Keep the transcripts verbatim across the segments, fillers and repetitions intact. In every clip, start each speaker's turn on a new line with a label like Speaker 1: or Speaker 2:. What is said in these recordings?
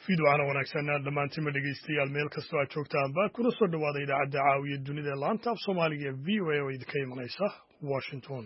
Speaker 1: fiidwacana wanaagsan dhammaantima dhegaystayaal meel kastoo aad joogtaanba kuna soo dhawaada idaacadda caawiya dunida ee laanta af soomaaliga ee v o a oo idinka imanaysa washington.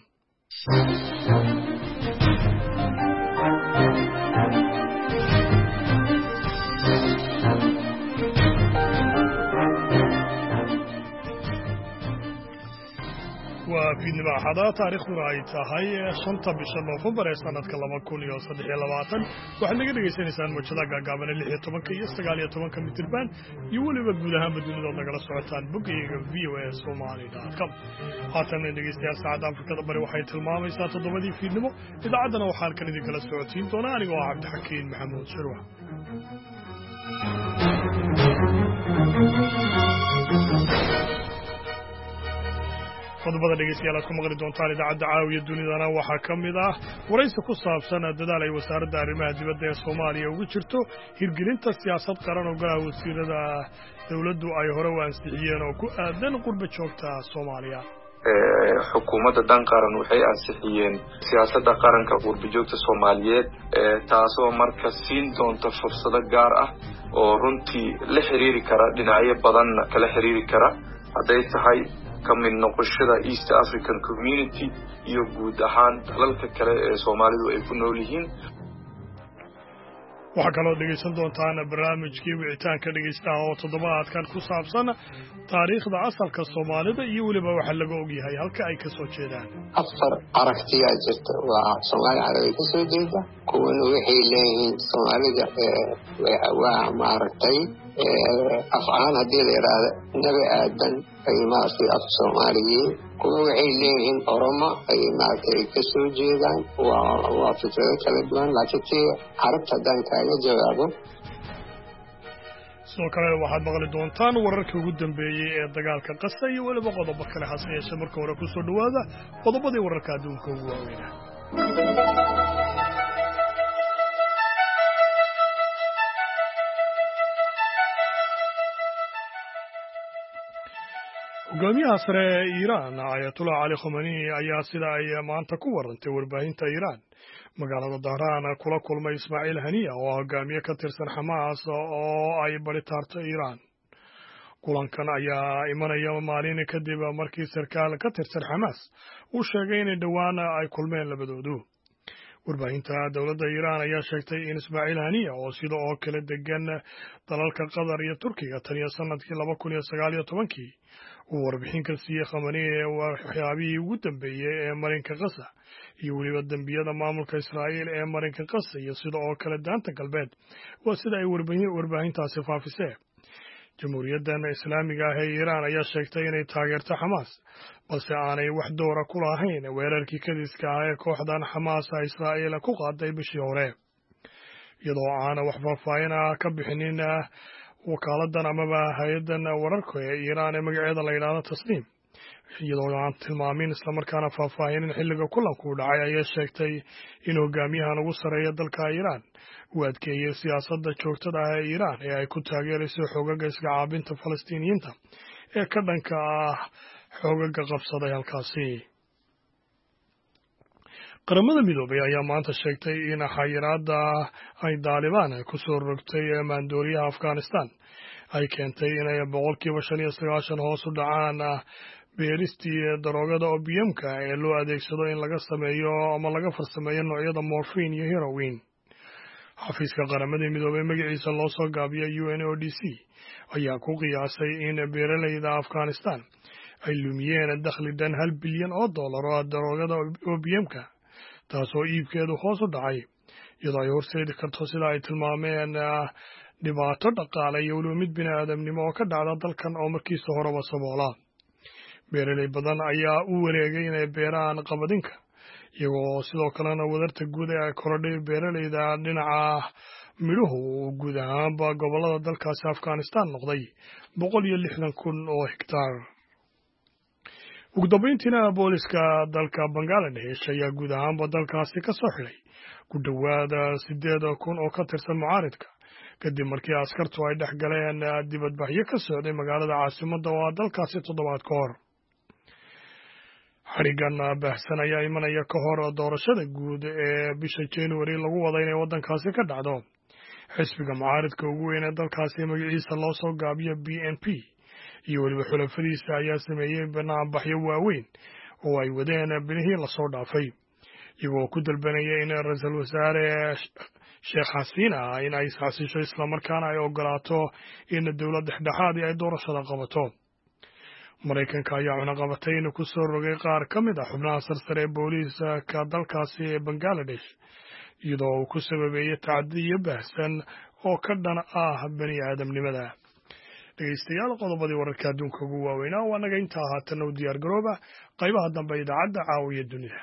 Speaker 1: waa fiidnimo axada taariikhduna ay tahay shanta bisha noofembar ee sanadka laba kun iyo saddex iyo labaatan waxaad naga dhegaysanaysaan mawjadaha gaagaaban lix iyo tobanka iyo sagaal iyo tobanka mitirban iyo weliba guud ahaanba dunidood nagala socotaan bogayga v o a somali dot com. haatan dhegaystayaal saacadda afrikada bari waxay tilmaamaysaa toddobadii fiidnimo. idaacaddana waxaa halkan idinkala socodsiin doona anigoo ah cabdixakiin maxamuud shirwa. qodobada dhegeystayaal aad ku maqli doontaan idaacadda caawiya dunidana waxaa ka mid ah waraysi ku saabsan dadaal ay wasaaradda arrimaha dibadda ee soomaaliya ugu jirto hirgelinta siyaasad qaran oo golaha wasiirada dowladdu ay hore u ansixiyeen oo ku aadan qurba joogta soomaaliya.
Speaker 2: xukuumadda dan qaran waxay ansixiyeen siyaasadda qaranka qurba joogta soomaaliyeed taasoo marka siin doonta fursado gaar ah oo runtii la xiriiri kara dhinacyo badan kala xiriiri kara hadday tahay ka mid noqoshada East African Community iyo guud ahaan dalalka kale ee Soomaalidu ay ku nool yihiin.
Speaker 1: waxaa kaloo dhegaysan doontaan barnaamijkii wicitaanka dhegaystaha oo toddobaadkan ku saabsan taariikhda asalka Soomaalida iyo weliba waxa laga ogyahay halka ay ka soo jeedaan.
Speaker 3: afar aragtiyaa jirta waa Soomaali Carabi ka soo jeeda kuwana waxay leeyihiin Soomaalida waa maaragtay afcaan haddii la yidhaahdo nabi aadan ay maaragtay af Soomaaliyiin kuwa waxay leeyihiin Oromo ay maaragtay ka soo jeedaan waa waa fikrado kala duwan laakiin tii carabta haddaan kaaga jawaabo.
Speaker 1: sidoo kale waxaad maqli doontaan wararkii ugu dambeeyey ee dagaalka qasa iyo weliba qodobo kale hase yeeshee marka hore ku soo dhowaada qodobadii wararka adduunka ugu waaweynaa. hogaamiyaha sare ee Iiraan Ayatollah Ali Khamenei ayaa sida ay maanta ku warantay warbaahinta Iiraan magaalada Dahraan kula kulmay Ismaaciil Haniya oo hogaamiye ka tirsan Xamaas oo ay baritaarto Iiraan. kulankan ayaa imanaya maalin kadib markii sarkaal ka tirsan Xamaas uu sheegay in dhawaan ay kulmeen labadoodu. warbaahinta dowladda Iiraan ayaa sheegtay in Ismaaciil Haniya oo sidoo oo kale degan dalalka Qatar iyo Turkiga tan iyo sanadkii laba kun iyo sagaal iyo tobankii uu warbixin ka siiyey Khamenei waxyaabihii ugu dambeeyey ee marinka Gaza iyo weliba dembiyada maamulka Israa'iil ee marinka Gaza iyo sidoo oo kale daanta galbeed waa sida ay warbaahintaasi faafisay. jamhuuriyaddan islaamiga ah ee Iiraan ayaa sheegtay inay taageerto Xamaas balse aanay wax doora ku lahayn weerarkii kadiska ah ee kooxdan Xamaas ay Israa'iil ku qaaday bishii hore iyadoo aan wax faahfaahin ah ka bixinin wakaaladdan amaba hay-addan wararka ee Iiraan ee magaceeda la yidhaahdo Tasniim iyadoo aan tilmaamin islamarkaana faahfaahinin xilliga kulanku dhacay ayay sheegtay in hogaamiyahan ugu sarreeya dalka Iiraan uu adkeeyey siyaasadda joogtada ah ee Iiraan ee ay ku taageerayso xoogaga iska caabinta Falastiiniyiinta ee ka dhanka ah xoogaga qabsaday halkaasi. qaramada midoobay ayaa maanta sheegtay in xayiraadda ay Daalibaan ku soo rogtay maandooriyaha Afghanistan ay keentay inay boqolkiiba shan iyo sagaashan hoos u dhacaan beeristii daroogada opiumka ee loo adeegsado in laga sameeyo ama laga farsameeyo noocyada morphine iyo heroin. xafiiska qaramada midoobay magaciisa loo soo gaabiyay U N O D C ayaa ku qiyaasay in beeralayda Afghanistan ay lumiyeen dakhli dhan hal bilyan oo dollar oo daroogada opiumka taasoo iibkeedu hoos u dhacay iyadoo ay horseedi karto sida ay tilmaameen dhibaato dhaqaale iyo weliba mid bini'aadamnimo oo ka dhacda dalkan oo markiisa horeba saboola. beeralay badan ayaa u wareegay inay beeraan qabadinka iyagoo sidoo kalena wadarta guud ee ay korodhay beeralayda dhinaca midhuhu uu guud ahaanba gobollada dalkaasi Afghanistan noqday boqol iyo lixdan kun oo hektaar. ugu dambeyntiina booliska dalka Bangladesh ayaa guud ahaanba dalkaasi ka soo xidhay ku dhowaada sideed kun oo ka tirsan mucaaridka kadib markii askartu ay dhex galeen dibadbaxyo ka socday magaalada caasimadda oo ah dalkaasi toddobaad ka hor. xarigan baahsan ayaa imanaya ka hor doorashada guud ee bisha January lagu wada inay waddankaasi ka dhacdo xisbiga mucaaridka ugu weyn ee dalkaasi magaciisa loo soo gaabiyo B N P iyo weliba xulafadiisa ayaa sameeyey banaanbaxyo waaweyn oo ay wadeen bilihii lasoo dhaafay iyagoo ku dalbanaya in ra-iisul wasaare sheekh xasiina in ay isxasisho islamarkaana ay ogolaato in dowlad dhexdhexaadii ay doorashada qabato. maraykanka ayaa cunaqabatay in ku soo rogay qaar ka mid ah xubnaha sarsare ee booliiska dalkaasi ee Bangladesh iyadoo uu ku sababeeyey tacadiyo baahsan oo ka dhan ah bani aadamnimada. dhegeystayaal qodobadii wararka adduunka ugu waaweynaa waa naga intaa haatan u diyaar garooba qaybaha dambe idaacadda caawiya dunida.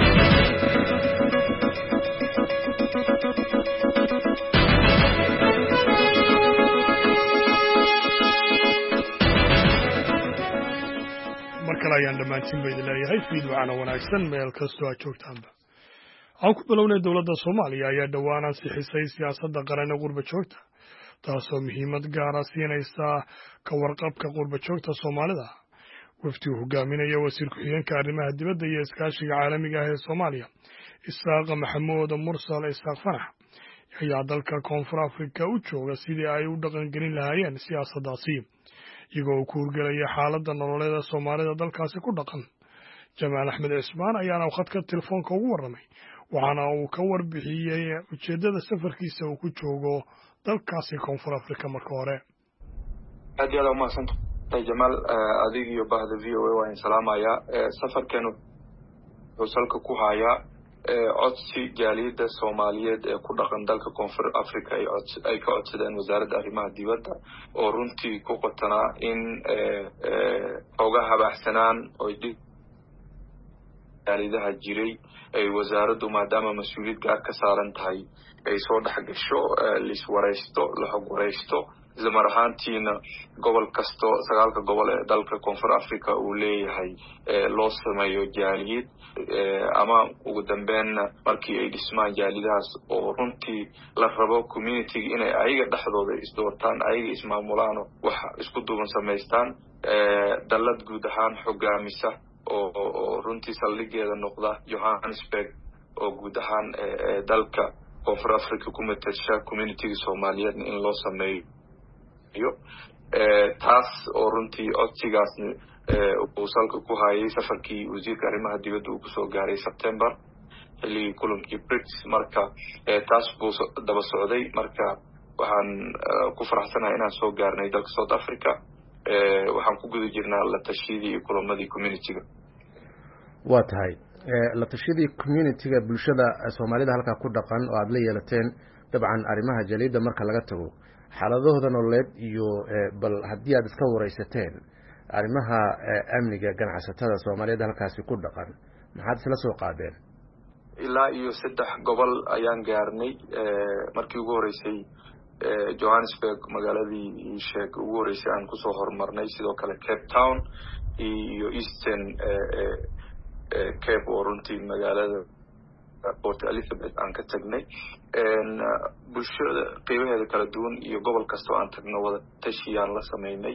Speaker 1: markale ayaan dhammaantiin ba idin leeyahay fiid waxaana wanaagsan meel kastoo aad joogtaanba. aan ku bilownay dowladda Soomaaliya ayaa dhowaan ansixisay siyaasadda qaran ee qurba joogta taasoo muhiimad gaara siinaysa ka warqabka qurba joogta Soomaalida. wafdi uu hogaaminaya wasiir ku-xigeenka arrimaha dibadda iyo iskaashiga caalamiga ah ee Soomaaliya Isaaq Maxamuud Mursal Isaaq Fanax ayaa dalka Koonfur Afrika u jooga sidii ay u dhaqangelin lahaayeen siyaasaddaasi iyagoo ku hurgelaya xaaladda nololeed ee Soomaalida dalkaasi ku dhaqan. Jamaal Axmed Cismaan ayaana khadka telefoonka ugu warramay waxaana uu ka warbixiyey ujeeddada safarkiisa uu ku joogo dalkaasi Koonfur Afrika marka hore.
Speaker 2: aad iyo aad umahadsantahay Jamaal, adig iyo bahda V O A waan salaamayaa. safarkeenu wuxuu salka ku hayaa codsi jaaliyadda Soomaaliyeed ee ku dhaqan dalka Koonfur Afrika ay ka codsadeen wasaaradda arrimaha dibadda oo runtii ku qotanaa in xoogaa habaxsanaan oo jaalidaha jiray ay wasaaraddu maadaama mas-uuliyad gaar ka saaran tahay ay soo dhex gasho laiswaraysto la xog waraysto isla mar ahaantiina gobol kasto sagaalka gobol ee dalka Koonfur Afrika uu leeyahay loo sameeyo jaaliyad ama ugu dambeynna markii ay dhismaan jaalidahaas oo runtii la rabo community inay ayaga dhexdooda isdoortaan ayaga ismaamulaan wax isku duuban samaystaan dalad guud ahaan xogaamisa oo runtii saldhigeeda noqda Johannesburg oo guud ahaan dalka Koonfur Afrika ku matasha community Soomaaliyeed in loo sameeyo taas oo runtii codsigaasna uu salka ku hayay safarkii wasiirka arrimaha dibadda uu kusoo gaaray September xilligii kulankii BRICS. marka taas buu daba socday. marka waxaan ku faraxsanahay inaan soo gaarnay dalka South Africa. waxaan ku guda jirnaa la tashiyadii iyo kulamadii community-ga.
Speaker 4: waa tahay la tashiyadii community-ga bulshada Soomaalida halkaa ku dhaqan oo aad la yeelateen dabcan arrimaha jaaliyadda marka laga tago xaaladahooda nololeed iyo bal haddii aad iska waraysateen arrimaha amniga ganacsatada Soomaaliyeed halkaasi ku dhaqan maxaad isla soo qaadeen?
Speaker 2: ilaa iyo saddex gobol ayaan gaarnay. markii ugu horeysay Johannesburg magaaladii sheeg ugu horeysay aan kusoo horumarnay, sidoo kale Cape Town iyo Eastern Cape oo runtii magaalada Port Elizabeth aan ka tagnay. bulshada qeybaheeda kala duwan iyo gobol kasta aan tagno wada tashiyaan la sameynay.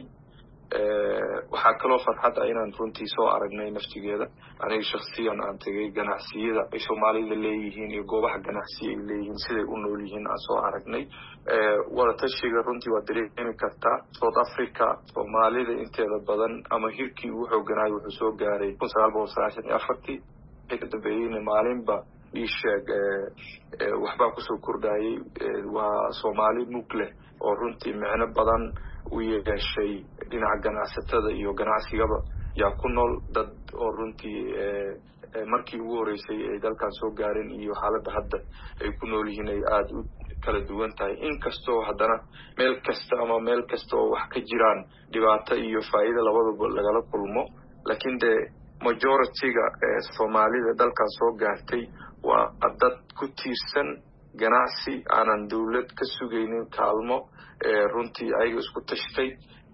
Speaker 2: waxaa kaloo farxad ah inaan runtii soo aragnay naftigeeda aniga shakhsiyan aan tagay ganacsiyada ay Soomaalida leeyihiin iyo goobaha ganacsiga ay leeyihiin siday u nool yihiin aan soo aragnay. wada tashiga runtii waa dareemi kartaa South Africa Soomaalida inteeda badan ama hirkii ugu xooganaay wuxuu soo gaaray kun sagaal boqol sagaashan iyo afartii ka dambeeyeyna maalinba ii sheeg waxbaa kusoo kordhayay. waa Soomaali mug leh oo runtii micno badan u yeeshay dhinaca ganacsatada iyo ganacsigaba yaa ku nool dad oo runtii markii ugu horeysay ay dalkan soo gaareen iyo xaaladda hadda ay ku nool yihiin ay aad u kala duwan tahay. inkastoo haddana meel kasta ama meel kasta oo wax ka jiraan dhibaato iyo faa'iido labadaba lagala kulmo, laakiin de majority-ga Soomaalida dalkan soo gaartay waa dad ku tiirsan ganacsi aanan dawlad ka sugaynin kaalmo. runtii ayaga isku tashtay.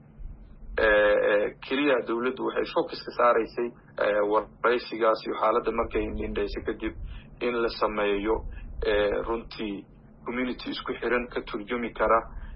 Speaker 2: keliya dawladdu waxay focus ka saaraysay waraysigaas iyo xaaladda markay indhaysay kadib in la sameeyo runtii community isku xiran ka turjumi kara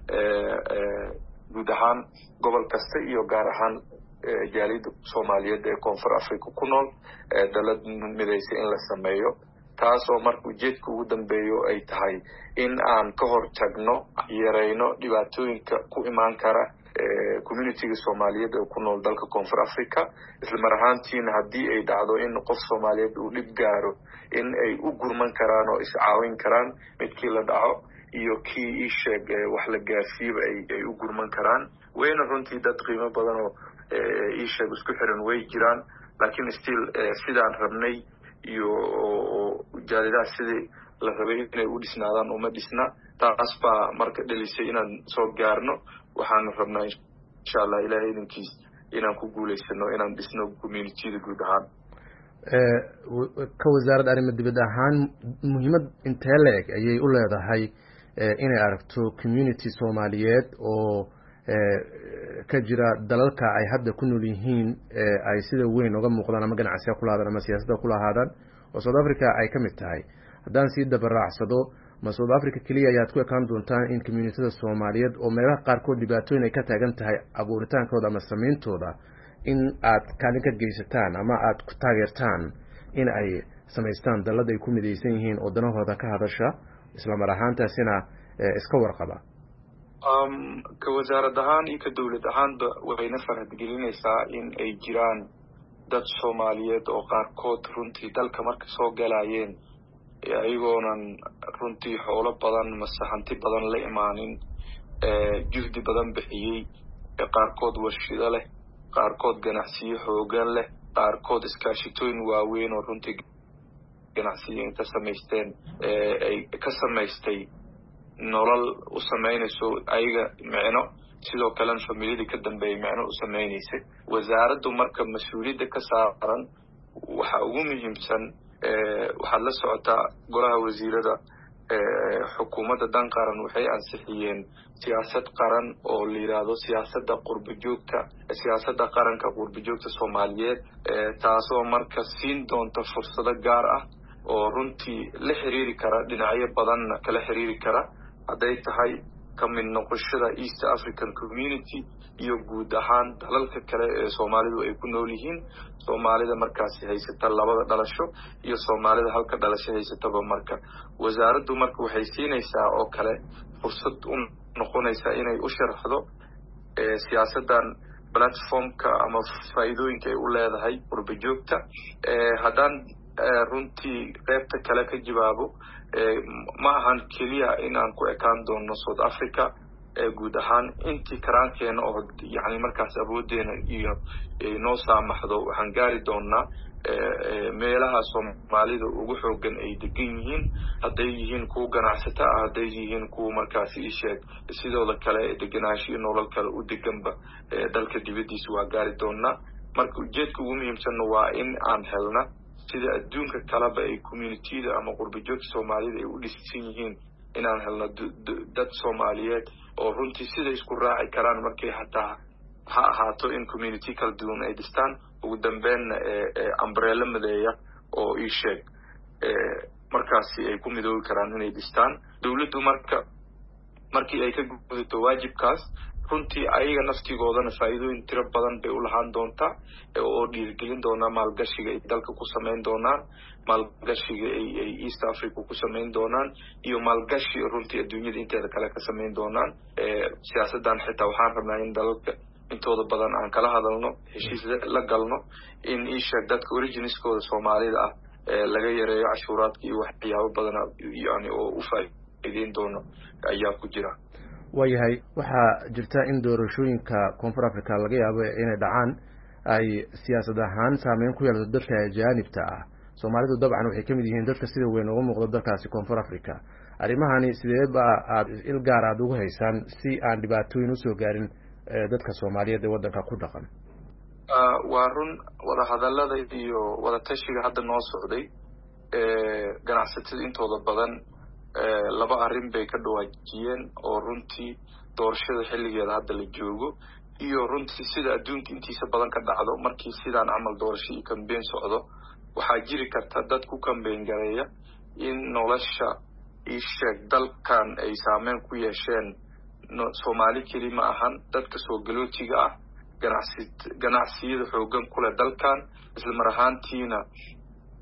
Speaker 2: guud ahaan gobol kasta iyo gaar ahaan jaaliyadda Soomaaliyeed ee Koonfur Afrika ku nool dalad midaysa in la sameeyo. taasoo marka ujeedka ugu dambeeyo ay tahay in aan ka hor tagno yarayno dhibaatooyinka ku imaan kara communityga Soomaaliyeed ee ku nool dalka Koonfur Afrika isla mar ahaantiina haddii ay dhacdo in qof Soomaaliyeed uu dhib gaaro in ay u gurman karaan oo is caawin karaan midkii la dhaco iyo kii ii sheeg wax la gaarsiiyo ay ay u gurman karaan wayna runtii dad qiimo badan oo ii sheeg isku xiran way jiraan laakiin still sidaan rabnay iyo jaalidaha sidii la rabay inay u dhisnaadaan uma dhisna taas baa marka dhalisay inaan soo gaarno waxaan rabnaa insha Allah ilaahay idinkiis inaan ku guuleysano inaan dhisno community-da guud ahaan
Speaker 4: ee ka wasaaradda arrimaha dibadda ahaan muhiimad intee leeg ayay u leedahay inay aragto community Soomaaliyeed oo ka jira dalalka ay hadda ku nool yihiin ay sida weyn uga muuqdaan ama ganacsiga ku lahaadaan ama siyaasadda ku lahaadaan oo South Africa ay ka mid tahay haddaan sii dabaraacsado ma South Africa kaliya ayaad ku ekaan doontaan in community-da Soomaaliyeed oo meelaha qaarkood dhibaatooyin ay ka taagan tahay abuuritaankooda ama samayntooda in aad kaalin ka geysataan ama aad ku taageertaan in ay samaystaan dalad ay ku midaysan yihiin oo danahooda ka hadasha isla mar ahaantaasina iska warqaba
Speaker 2: um ka wasaarad ahaan iyo ka dawlad ahaanba waxayna farxad gelinaysaa in ay jiraan dad Soomaaliyeed oo qaarkood runtii dalka marka soo galayeen ayagoonan runtii xoolo badan masaxanti badan la imaanin juhdi badan bixiyay qaarkood warshado leh qaarkood ganacsiyo xoogan leh qaarkood iskaashitooyin waaweyn oo runtii ganacsiyo inta samaysteen ay ka samaystay nolol u sameynayso ayaga micno sidoo kale familiyada ka dambeeyay micno u sameynaysa wasaaraddu marka mas'uuliyadda ka saaran waxa ugu muhiimsan waxaa la socotaa golaha wasiirada xukuumadda dan qaran waxay ansixiyeen siyaasad qaran oo la yiraahdo siyaasadda qurbo joogta siyaasadda qaranka qurbo joogta Soomaaliyeed taasoo marka siin doonta fursado gaar ah oo runtii la xiriiri kara dhinacyo badan kala xiriiri kara haday tahay ka mid noqoshada East African Community iyo guud ahaan dalalka kale ee Soomaalidu ay ku nool yihiin Soomaalida markaas haysata labada dhalasho iyo Soomaalida halka dhalasho haysataba marka wasaaraddu marka waxay siinaysaa oo kale fursad u noqonaysa inay u sharaxdo ee siyaasadan platformka ama faa'iidooyinka ay u leedahay qurbo joogta ee hadan runtii qaybta kale ka jawaabo ma ahan kaliya in aan ku ekaan doono South Africa ee guud ahaan intii karaankeena oo yani markaas awoodeena iyo noo saamaxdo waxaan gaari doonaa meelaha Soomaalida ugu xoogan ay degan yihiin haday yihiin kuwa ganacsato ah haday yihiin kuwa markaas ii sheeg sidoo kale deganaanshiyo nolol kale u deganba dalka dibadiisa waa gaari doonaa marka ujeedka ugu muhiimsan waa in aan helna sida adduunka kalaba ay community-da ama qurbo joogta Soomaalida ay u dhisan yihiin inaan helno dad Soomaaliyeed oo runtii sida isku raaci karaan markay hataa ha ahaato in community kala duwan ay dhistaan ugu dambeynna umbrella madeeya oo ii sheeg markaasi ay ku midoobi karaan inay dhistaan dawladdu marka markii ay ka gudubto waajibkaas runtii ayaga naftigoodana faa'iidooyin tiro badan bay u lahaan doontaa oo dhiirigelin doona maalgashiga ay dalka ku sameyn doonaan maalgashiga ay East Africa ku sameyn doonaan iyo maalgashi runtii adduunyada inteeda kale ka sameyn doonaan ee siyaasadan xitaa waxaan rabnaa in dalalka intooda badan aan kala hadalno heshiis la galno in isha dadka originskooda Soomaalida ah ee laga yareeyo cashuuraadka iyo waxyaabo badan yani oo u faa'iideyn doono ayaa ku jira
Speaker 4: wayahay waxaa jirta in doorashooyinka Koonfur Afrika laga yaabo inay dhacaan ay siyaasad ahaan saameyn ku yeelato dadka ajaanibta ah Soomaalidu dabcan waxay kamid yihiin dadka sida weyn uga muuqda dalkaasi Koonfur Afrika arimahani sidee ba aad il gaar ah ugu haysan si aan dhibaatooyin u soo gaarin dadka Soomaaliyeed ee wadanka ku dhaqan
Speaker 2: ah waa run wada hadallada iyo wada tashiga hadda noo socday ee ganacsatada intooda badan laba arrin bay ka dhawaajiyeen oo runtii doorashada xilligeeda hadda la joogo iyo runtii sida adduunka intiisa badan ka dhacdo markii sidaan camal doorasho iyo campaign socdo waxaa jiri karta dad ku campaign gareeya in nolosha ii sheeg dalkan ay saameyn ku yeesheen Soomaali keli ma ahan dadka soo galootiga ah ganacsi ganacsiyada xoogan kule dalkan isla mar ahaantiina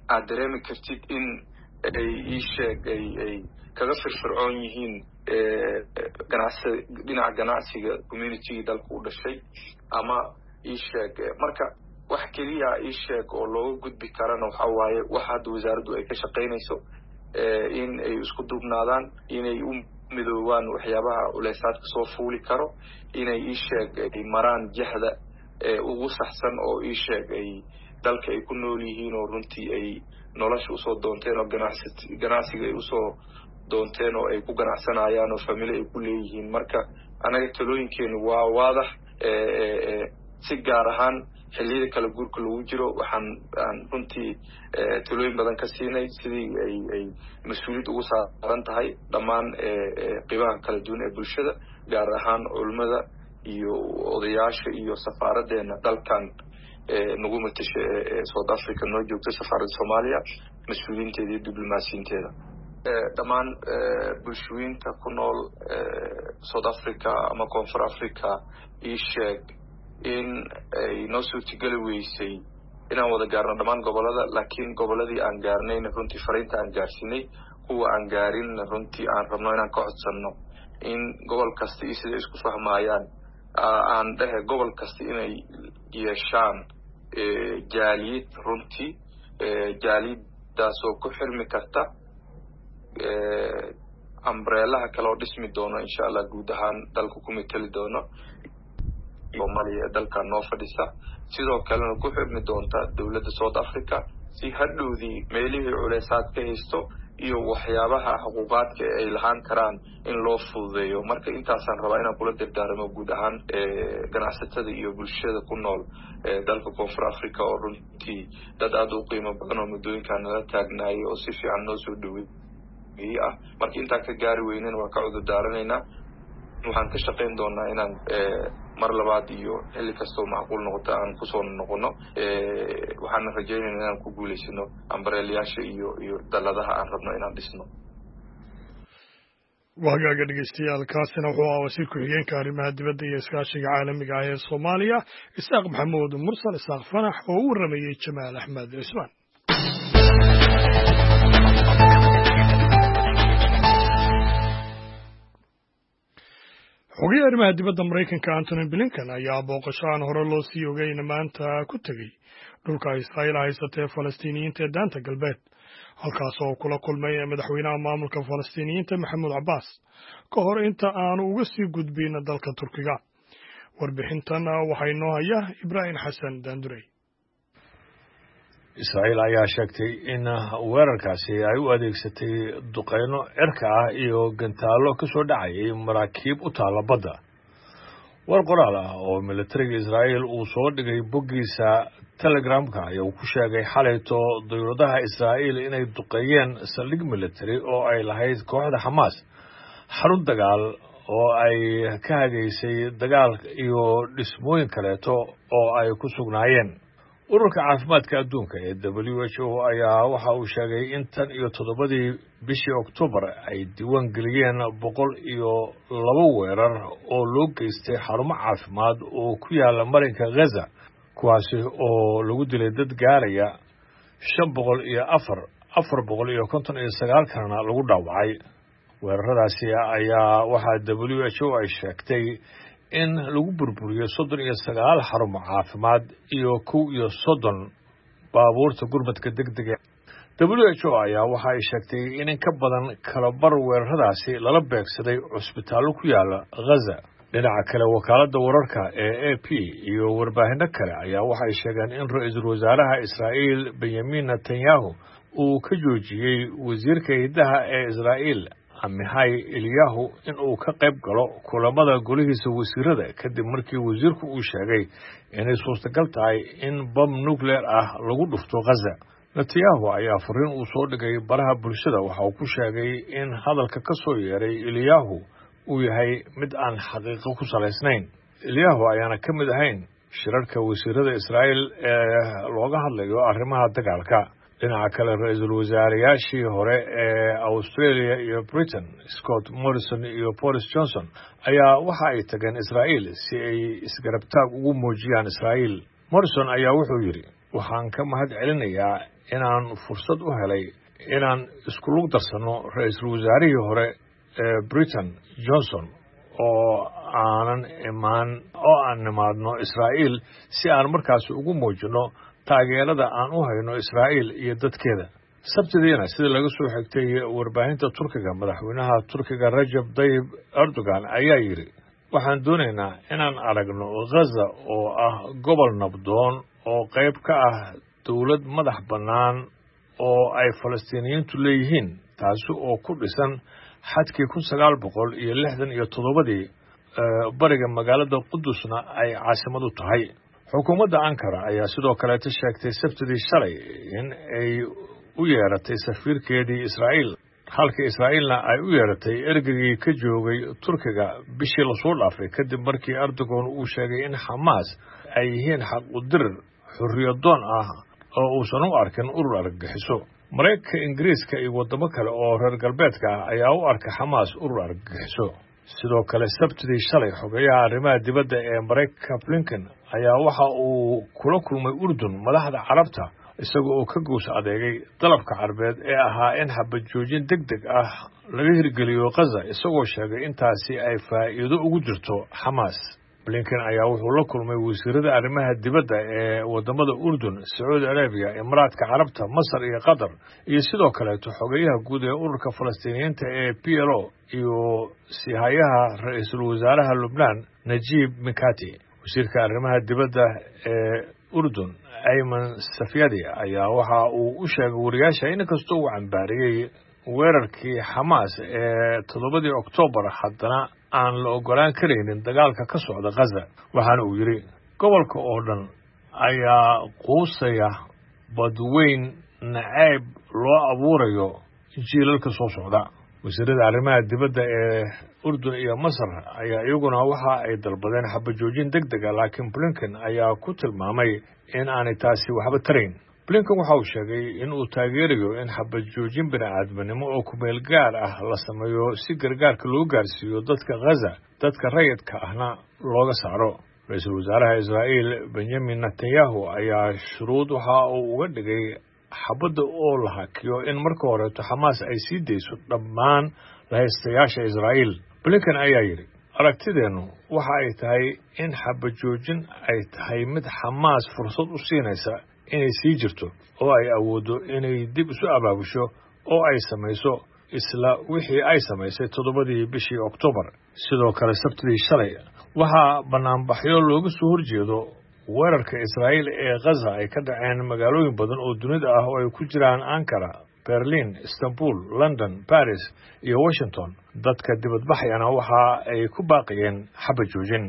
Speaker 2: aad dareemi kartid in ay ii sheeg ay ay kaga firfircoon yihiin ganacsi dhinaca ganacsiga community dalka u dhashay ama ii sheeg marka wax kaliya ii sheeg oo looga gudbi karana waxa waaye waxa hadda wasaaraddu ay ka shaqaynayso in ay isku duubnaadaan inay u midoobaan waxyaabaha culeysaadka soo fuuli karo inay ii sheeg ay maraan jahda ugu saxsan oo ii sheeg ay dalka ay ku nool yihiin oo runtii ay nolosha usoo doonteen oo ganacsi ganacsiga ay usoo doonteen oo ay ku ganacsanayaan oo family ay ku leeyihiin marka anaga talooyinkeenu waa waadax si gaar ahaan xilliyada kala guurka lagu jiro waxaan aan runtii talooyin badan ka siinay sidii ay ay mas-uuliyad ugu saaran tahay dhammaan qiibaha kala duwan ee bulshada gaar ahaan culimada iyo odayaasha iyo safaaraddeena dalkan nagu matasha South Africa noo joogta safaaradda Soomaaliya mas-uuliyiinteeda iyo diblomaasiyiinteeda dhammaan bulshooyinka ku nool South Africa ama Koonfur Africa ii sheeg in ay noo suurtageli weysay inaan wada gaarno dhammaan gobolada laakiin goboladii aan gaarnayna runtii fariinta aan gaarsinay kuwa aan gaarinna runtii aan rabno inaan ka codsanno in gobol kasta iyo sida isku fahmayaan aan dhahe gobol kasta inay yeeshaan jaaliyad runtii jaaliyadaas oo ku xirmi karta ambreelaha kale oo dhismi doono insha allah guud ahaan dalka ku matali doono Soomaaliya dalka noo fadhisa sidoo kalena ku xirmi doonta dawladda South Africa si hadhowdii meelihii culeysaad ka haysto iyo waxyaabaha xuquuqaadka ay lahaan karaan in loo fududeeyo marka intaasaan rabaa inaan kula dardaaramo guud ahaan ganacsatada iyo bulshada ku nool dalka Koonfur Africa oo runtii dad aad u qiimo badan oo muddooyinkan nala taagnaayay oo si fiican noo soo dhaweeyay ah marka intaan ka gaari weyneen waan ka cudur daaranaynaa waxaan ka shaqayn doonaa inaan mar labaad iyo xilli kastoo macquul noqoto aan ku soo noqono waxaan rajaynaynaa inaan ku guuleysano ambareelayaasha iyo iyo daladaha aan rabno inaan dhisno
Speaker 1: wahagaaga dhegeystayaal kaasina wuxuu ahaa wasiir ku-xigeenka arrimaha dibadda iyo iskaashiga caalamiga ah ee Soomaaliya Isaaq Maxamuud Mursal Isaaq Fanax oo u waramayay Jamaal Axmed Cismaan xogayaha arrimaha dibadda Mareykanka Antony Blinken ayaa booqasho aan hore loo sii ogeyn maanta ku tegey dhulka Israa'iil haysatee Falastiiniyiinta ee daanta galbeed halkaas oo kula kulmay madaxweynaha maamulka Falastiiniyiinta Maxamuud Cabbaas ka hor inta aanu uga sii gudbin dalka Turkiga warbixintan waxaa inoo haya Ibrahim Xasan Daandurey
Speaker 5: Israa'iil ayaa sheegtay in weerarkaasi ay u adeegsatay duqeyno cirka ah iyo gantaalo ka soo dhacayay maraakiib u taala badda war qoraal ah oo militariga Israa'iil uu soo dhigay boggiisa Telegramka ayaa ku sheegay xalayto dowladaha Israa'iil inay duqeeyeen saldhig military oo ay lahayd kooxda Hamas xarun dagaal oo ay ka hagaysay dagaal iyo dhismooyin kaleeto oo ay ku sugnaayeen ururka caafimaadka adduunka ee W H O ayaa waxa uu sheegay in tan iyo toddobadii bishii Oktoobar ay diiwaan geliyeen boqol iyo laba weerar oo loo geystay xarumo caafimaad oo ku yaala marinka Gaza kuwaasi oo lagu dilay dad gaaraya shan boqol iyo afar afar boqol iyo konton iyo sagaal kalena lagu dhaawacay weeraradaasi ayaa waxaa W H O ay sheegtay in lagu burburiyey soddon iyo sagaal xarumo caafimaad iyo kow iyo soddon baabuurta gurmadka degdega W H O ayaa waxa ay sheegtay in in ka badan kala bar weeraradaasi lala beegsaday cusbitaallo ku yaala Gaza dhinaca kale wakaaladda wararka ee A P iyo warbaahinno kale ayaa waxay sheegeen in ra-iisul wasaaraha Israa'iil Benjamin Netanyahu uu ka joojiyey wasiirka hidaha ee Israa'iil Amihay Eliyahu in uu ka qayb galo kulamada golihiisa wasiirada kadib markii wasiirku uu sheegay inay suurtagal tahay in bam nuclear ah lagu dhufto Gaza Netanyahu ayaa fariin uu soo dhigay baraha bulshada waxa uu ku sheegay in hadalka ka soo yeeray Eliyahu uu yahay mid aan xaqiiqo ku salaysnayn Eliyahu ayaana ka mid ahayn shirarka wasiirada Israa'iil ee looga hadlayo arrimaha dagaalka dhinaca kale ra-iisul wasaarayaashii hore ee Australia iyo Britain Scott Morrison iyo Boris Johnson ayaa waxa ay tageen Israa'iil si ay isgarabtaag ugu muujiyaan Israa'iil Morrison ayaa wuxuu yidhi waxaan ka mahad celinayaa inaan fursad u helay inaan isku lug darsanno ra-iisul wasaarihii hore ee britain johnson oo aanan imaan oo aan nimaadno israa'iil si aan markaasi ugu muujinno taageerada aan u hayno israa'iil iyo dadkeeda. sabtidiina sida laga soo xigtay warbaahinta turkiga madaxweynaha turkiga rajab tayyib erdogan ayaa yidhi waxaan doonaynaa inaan aragno ghaza oo ah gobol nabdoon oo qayb ka ah dowlad madax bannaan oo ay falastiiniyiintu leeyihiin taasi oo ku dhisan xadkii kun sagaal boqol iyo lixdan iyo toddobadii bariga magaalada qudusna ay caasimadu tahay. xukuumadda ankara ayaa sidoo kaleeta sheegtay sabtidii shalay in ay u yeeratay safiirkeedii israa'iil halka israa'iilna ay u yeeratay ergeygii ka joogay turkiga bishii lasoo dhaafay kadib markii erdogan uu sheegay in xamaas ay yihiin xaq u dirir xorriyadoon ah oo uusan u arkin urur argagixiso. maraykanka ingiriiska iyo waddamo kale oo reer galbeedka ah ayaa u arka xamaas urur argagixiso. sidoo kale sabtidii shalay xogeyaha arrimaha dibadda ee maraykanka blinken ayaa waxa uu kula kulmay urdun madaxda carabta isaga oo ka goos adeegay dalabka carbeed ee ahaa in xabad joojin deg deg ah laga hirgeliyo ghaza isagoo sheegay intaasi ay faa'iido ugu jirto xamaas. blinken ayaa wuxuu la kulmay wasiirada arrimaha dibadda ee waddamada urdun sacuudi arabiya imaaraadka carabta masar iyo qatar iyo sidoo kaleeto xogeyaha guud ee ururka falastiiniyiinta ee p l o iyo sihayaha ra-iisul wasaaraha lubnaan najiib mikati. wasiirka arrimaha dibadda ee urdun ayman safyadi ayaa waxa uu u sheegay wariyaasha in kastoo uu cambaariyey weerarkii xamaas ee toddobadii oktoobar haddana aan la ogolaan karaynin dagaalka ka socda ghaza. waxaana uu yidhi gobolka oo dhan ayaa quusaya badweyn nacayb loo abuurayo jiilalka soo socda. wasiirada arrimaha dibadda ee urdun iyo masar ayaa iyaguna waxa ay dalbadeen xabajoojin deg dega laakiin blinken ayaa ku tilmaamay in aanay taasi waxba tarayn. blinken waxa uu sheegay in uu taageerayo in xabajoojin bini'aadminimo oo kumeel gaar ah la sameeyo si gargaarka loo gaarsiiyo dadka ghaza dadka rayidka ahna looga saaro. ra-iisul wasaaraha israa'iil benyamin netanyahu ayaa shuruud waxa uu uga dhigay xabadda oo la hakiyo in marka horeeto xamaas ay sii dayso dhammaan lahaystayaasha israa'iil. blinken ayaa yidhi aragtideennu waxa ay tahay in xabajoojin ay tahay mid xamaas fursad u siinaysa inay sii jirto oo ay awooddo inay dib isu abaabusho oo ay samayso isla wixii ay samaysay toddobadii bishii oktoobar. sidoo kale sabtidii shalay waxaa bannaanbaxyo looga soo horjeedo weerarka israa'iil ee ghaza ay ka dhaceen magaalooyin badan oo dunida ah oo ay ku jiraan ankara berlin istanbul london baris iyo washington. dadka dibadbaxayana waxa ay ku baaqiyeen xabad joojin.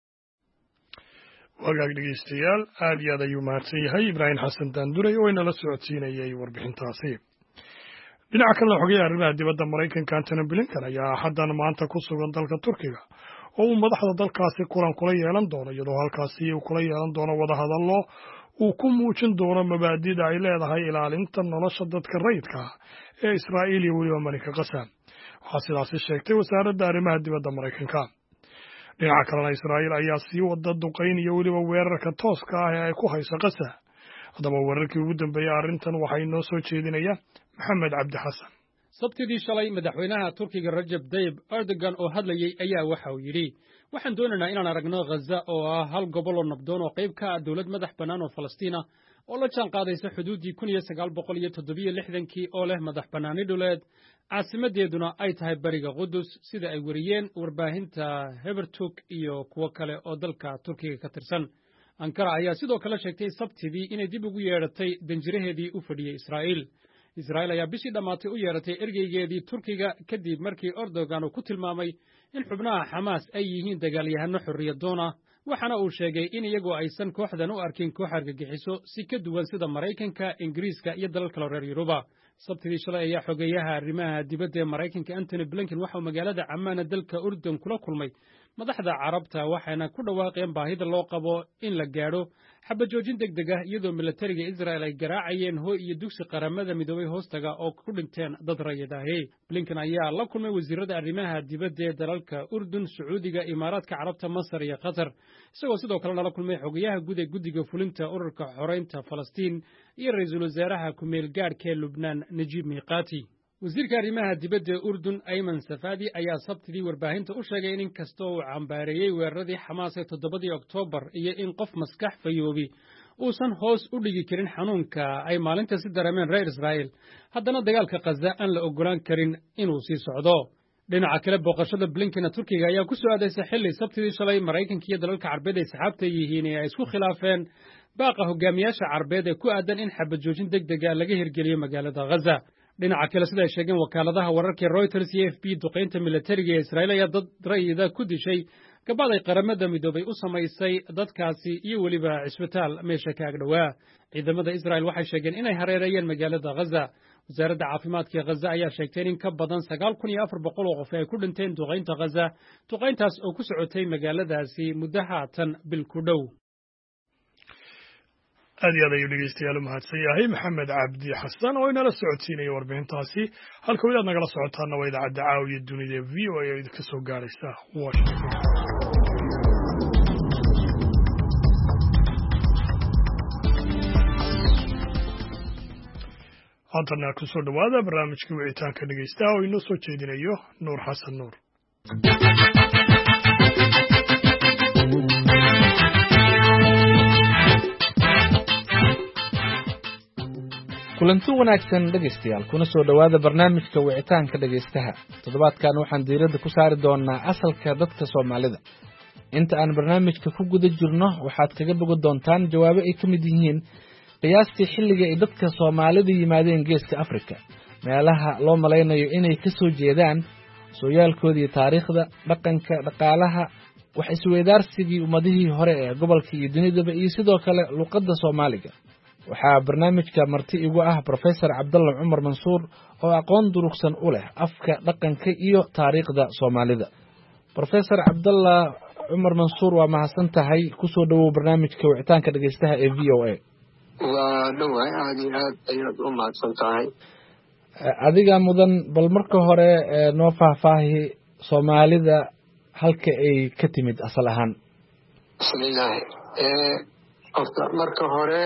Speaker 1: wagaag dhegeystayaal aad iyo aad ayuu mahadsan yahay ibraahim xasan daanduray oo inala socodsiinayay warbixintaasi. dhinaca kalena xogeyaha arrimaha dibadda maraykanka antony blinken ayaa haddan maanta ku sugan dalka turkiga oo uu madaxda dalkaasi kulan kula yeelan doono iyadoo halkaasi uu kula yeelan doono wadahadallo uu ku muujin doono mabaadi'da ay leedahay ilaalinta nolosha dadka rayidka ah ee israa'iil iyo weliba marinka ghaza. waxaa sidaasi sheegtay wasaaradda arrimaha dibadda maraykanka. dhinaca kalena israa'iil ayaa sii wada duqayn iyo weliba weerarka tooska ah ee ay ku hayso ghaza. haddaba weerarkii ugu dambeeyey arrintan waxaa inoo soo jeedinaya maxamed cabdi xasan.
Speaker 6: sabtidii shalay madaxweynaha turkiga rajab tayyib erdogan oo hadlayey ayaa waxa uu yidhi waxaan doonaynaa inaan aragno ghaza oo ah hal gobol oo nabdoon oo qayb ka ah dowlad madax bannaan oo falastiina oo la jaan qaadaysa xuduuddii kun iyo sagaal boqol iyo toddobiyo lixdankii oo leh madax bannaani dhuleed caasimadeeduna ay tahay bariga qudus sida ay weriyeen warbaahinta hebertuk iyo kuwo kale oo dalka turkiga ka tirsan. ankara ayaa sidoo kale sheegtay sabtidii inay dib ugu yeedhatay danjiraheedii u fadhiyey israa'iil. israa'iil ayaa bishii dhammaatay u yeedhatay ergeygeedii turkiga kadib markii erdogan uu ku tilmaamay in xubnaha xamaas ay yihiin dagaalyahano xorriyadoon ah waxaana uu sheegay in iyagoo aysan kooxdan u arkin koox argagixiso si ka duwan sida maraykanka ingiriiska iyo dalal kale reer yuruba. sabtidii shalay ayaa xogeeyaha arrimaha dibadda ee maraykanka antony blinken waxauu magaalada camaana dalka urdun kula kulmay madaxda carabta waxayna ku dhawaaqeen baahida loo qabo in la gaadho xabajoojin degdeg ah iyadoo milatariga Israel ay garaacayeen hooy iyo dugsi qaramada midoobay hoostaga oo ku dhinteen dad rayid ahi. Blinken ayaa la kulmay wasiirada arrimaha dibadda ee dalalka Urdun, Sacuudiga, Imaaraadka Carabta, Masar iyo Qatar, isagoo sidoo kale la kulmay xogayaha guud ee guddiga fulinta ururka xoreynta Falastiin iyo ra'iisul wasaaraha ku-meel gaadhka ee Lubnaan Najiib Miqaati. wasiirka arrimaha dibadda ee Urdun Ayman Safadi ayaa sabtidii warbaahinta u sheegay in inkastoo uu cambaareeyey weeraradii Xamaas ee toddobadii Oktoobar iyo in qof maskax fayoobi uusan hoos u dhigi karin xanuunka ay maalinta si dareemeen reer Israa'iil, haddana dagaalka Gaza aan la ogolaan karin inuu sii socdo. dhinaca kale booqashada Blinken Turkiga ayaa ku soo aadaysay xilli sabtidii shalay Maraykanka iyo dalalka Carbeed ay saxaabta yihiin ee ay isku khilaafeen baaqa hogaamiyaasha Carbeed ee ku aadan in xabajoojin degdeg ah laga hirgeliyo magaalada Gaza. dhinaca kale sida ay sheegeen wakaaladaha wararka Reuters iyo F B, duqeynta militariga ee Israa'iil ayaa dad rayida ku dishay gabadh ay qaramada midoobay u samaysay dadkaasi iyo weliba cisbitaal meesha ka agdhowaa. ciidamada Israa'iil waxay sheegeen inay hareereeyeen magaalada Gaza. wasaaradda caafimaadka ee Gaza ayaa sheegtay in ka badan sagaal kun iyo afar boqol oo qof ay ku dhinteen duqeynta Gaza, duqeyntaas oo ku socotay magaaladaasi muddo haatan bil ku dhow.
Speaker 1: aad iyo aad ayuu dhegeystayaal u mahadsan yahay maxamed cabdi xasan oo inala socodsiinaya warbixintaasi. halka wadaad nagala socotaana waa idaacadda caawiya dunida v o a oo idinka soo gaaraysa Washington. haddana ku soo dhowaada barnaamijkii wicitaanka dhegeystaha oo inoo soo jeedinayo nuur xasan nuur.
Speaker 7: kulanti wanaagsan dhegaystayaal kuna soo dhowaada barnaamijka wicitaanka dhegaystaha. toddobaadkan waxaan diiradda ku saari doonaa asalka dadka Soomaalida. inta aan barnaamijka ku guda jirno waxaad kaga bogan doontaan jawaabo ay ka mid yihiin qiyaastii xilliga ay dadka Soomaalida yimaadeen geeska Afrika, meelaha loo malaynayo inay ka soo jeedaan, sooyaalkooda iyo taariikhda, dhaqanka, dhaqaalaha, wax isweydaarsigii ummadihii hore ee gobolka iyo dunidaba, iyo sidoo kale luqadda Soomaaliga. waxaa barnaamijka marti igu ah Professor Cabdalla Cumar Mansuur oo aqoon durugsan u leh afka, dhaqanka iyo taariikhda Soomaalida. Professor Cabdalla Cumar Mansuur, waa mahadsan tahay. ku soo dhawow barnaamijka wicitaanka dhegeystaha ee V O A.
Speaker 3: waa dhawahay aad iyo aad ayaad u mahadsan tahay.
Speaker 7: adiga mudan, bal marka hore noo faahfaahi Soomaalida halka ay ka timid asal ahaan.
Speaker 3: bismillaahi. horta marka hore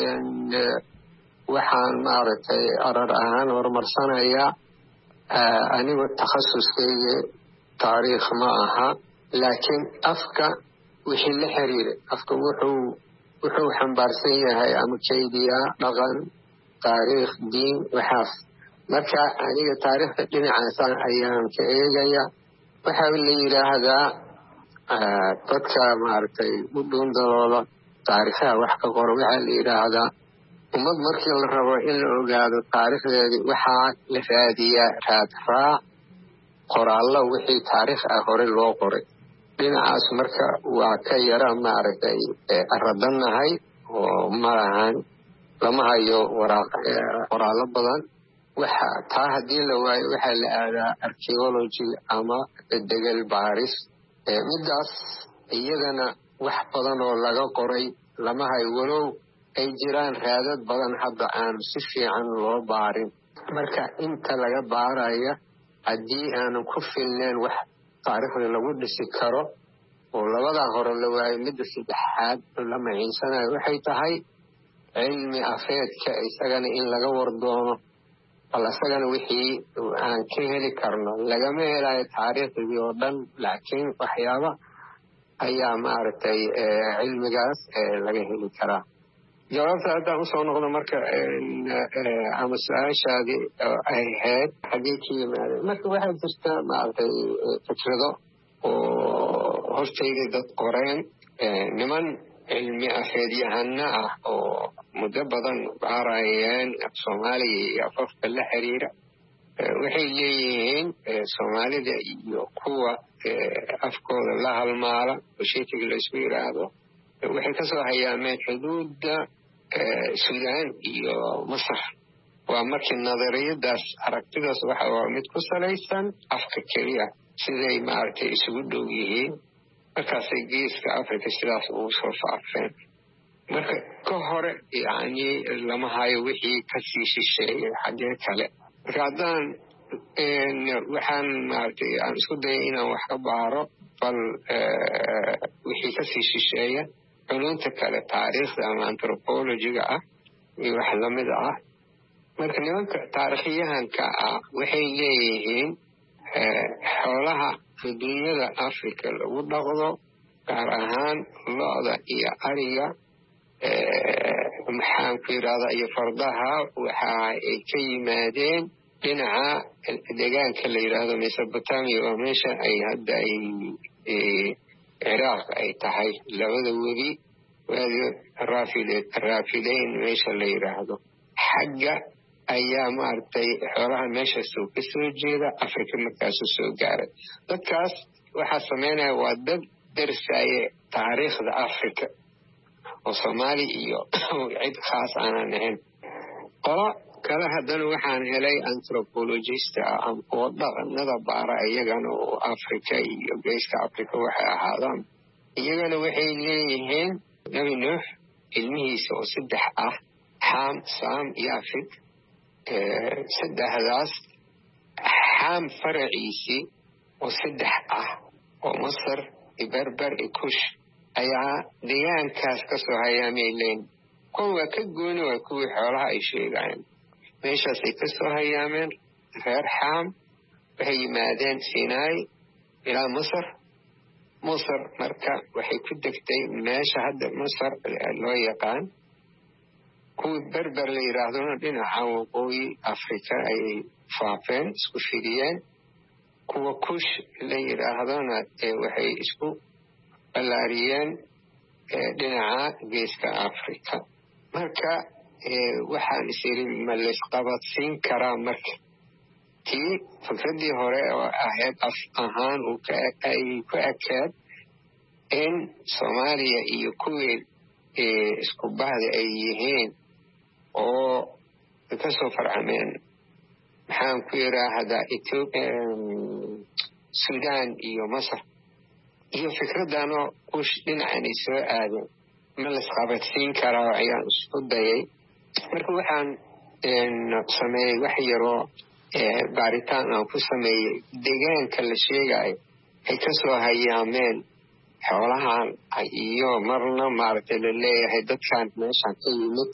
Speaker 3: waxaan maaragtay arar ahaan horumarsanaya anigu takhasuskayga taariikh ma aha, laakiin afka wixii la xiriiray afka wuxuu wuxuu xambaarsan yahay ama kaydiyaa dhaqan, taariikh, diin, waxaas. marka aniga taariikhda dhinacaas ayaan ka eegaya. waxaa la yidhaahdaa dadka maaragtay u dhuundalooda taariikhaha wax ka qoro, waxaa la yidhaahdaa ummad markii la rabo in la ogaado taariikhdeedii waxaa la raadiyaa raad raac qoraallo wixii taariikh ah hore loo qoray. dhinacaas marka waa ka yara maaragtay aradannahay oo malahan lama hayo waraaq qoraallo badan. waxa taa haddii la waayo waxaa la aadaa archaeology ama degal baaris. midaas iyadana wax badan oo laga qoray lama hayo, walow ay jiraan raadad badan hadda aan si fiican loo baarin. marka inta laga baaraya haddii aanan ku filneen wax taariikhda lagu dhisi karo oo labadaa hore la waayo, midda saddexaad la maciinsanayo waxay tahay cilmi afeedka isagana in laga wardoono. bal isagana wixii aan ka heli karno lagama helayo taariikhdii oo dhan, laakiin waxyaaba ayaa maaragtay cilmigaas laga heli karaa. jawaabta haddaan usoo noqdo marka ama su-aashaadii ay ahayd xaggee ka yimaadeen. marka waxaa jirta maaragtay fikrado oo hortayda dad qoreen, niman cilmi afeedyahana ah oo muddo badan baarayeen af soomaaliga iyo afafka la xiriira. waxay leeyihiin soomaalida iyo kuwa afkooda la halmaala oo sheetiga laysku yidhaahdo waxay kasoo hayaameen xuduudda suudaan iyo masar. waa markii nadariyadaas aragtidaas waxa waa mid ku salaysan afka keliya, siday maaragtay isugu dhow yihiin markaasay geeska africa sidaas ugu soo faafeen. marka ka hore yani lama hayo wixii kasii shisheeyey xaggee kale. marka haddaan waxaan maaragtay aan isku dayay inaan wax ka baaro bal wixii kasii shisheeya culunta kale taariikhda ama anthropologiga ah iyo wax lamid ah. marka nimanka taarikhyahanka ah waxay leeyihiin xoolaha adduunyada africa lagu dhaqdo gaar ahaan lo-da iyo ariga maxaan ku yidhahdaa iyo fardaha waxa ay ka yimaadeen dhinaca deegaanka la yidhaahdo mesopotamia oo meesha ay hadda ay ciraaq ay tahay labada webi waadi raafileyn meesha la yidhaahdo xagga ayaa maaragtay xoolaha meeshaasoo ka soo jeeda africa markaasu soo gaaray. dadkaas waxaa samaynaya waa dad darsaye taariikhda africa oo soomaali iyo cid khaas aanan ahayn. qolo kale haddana waxaan helay anthropologist ah oo dhaqanada baara iyagana oo africa iyo geeska africa waxay ahaadaan. iyagana waxay leeyihiin nabi nuux ilmihiisa oo saddex ah xam sam iyo afid. saddexdaas xam faraciisii oo saddex ah oo masar iyo berber iyo kush ayaa deegaankaas kasoo hayaamay leyn. kuwa waa ka gooni waa kuwii xoolaha ay sheegayeen. meeshaasay kasoo hayaameen reer xam waxay yimaadeen sinai ilaa masar. masar marka waxay ku degtay meesha hadda masar loo yaqaan. kuwii berber la yidhaahdona dhinaca waqooyi africa ayay faafeen isku fidiyeen. kuwa kush la yidhaahdona waxay isku ballaariyeen dhinaca geeska africa. marka waxaan isiri ma laysqabadsiin karaa marka tii fikraddii hore oo ahayd af ahaan ay ku ekeed in soomaaliya iyo kuwii isku bahda ay yihiin oo kasoo farcameen maxaan ku yidhaahdaa sudan iyo masar iyo fikraddanoo kush dhinacanay soo aadeen ma laysqabadsiin karaa ayaan isku dayay. marka waxaan sameeyey wax yaroo baaritaan aan ku sameeyey deegaanka la sheegayo ay kasoo hayaameen xoolahan iyo marna maaragtay la leeyahay dadkan meeshan ka yimid.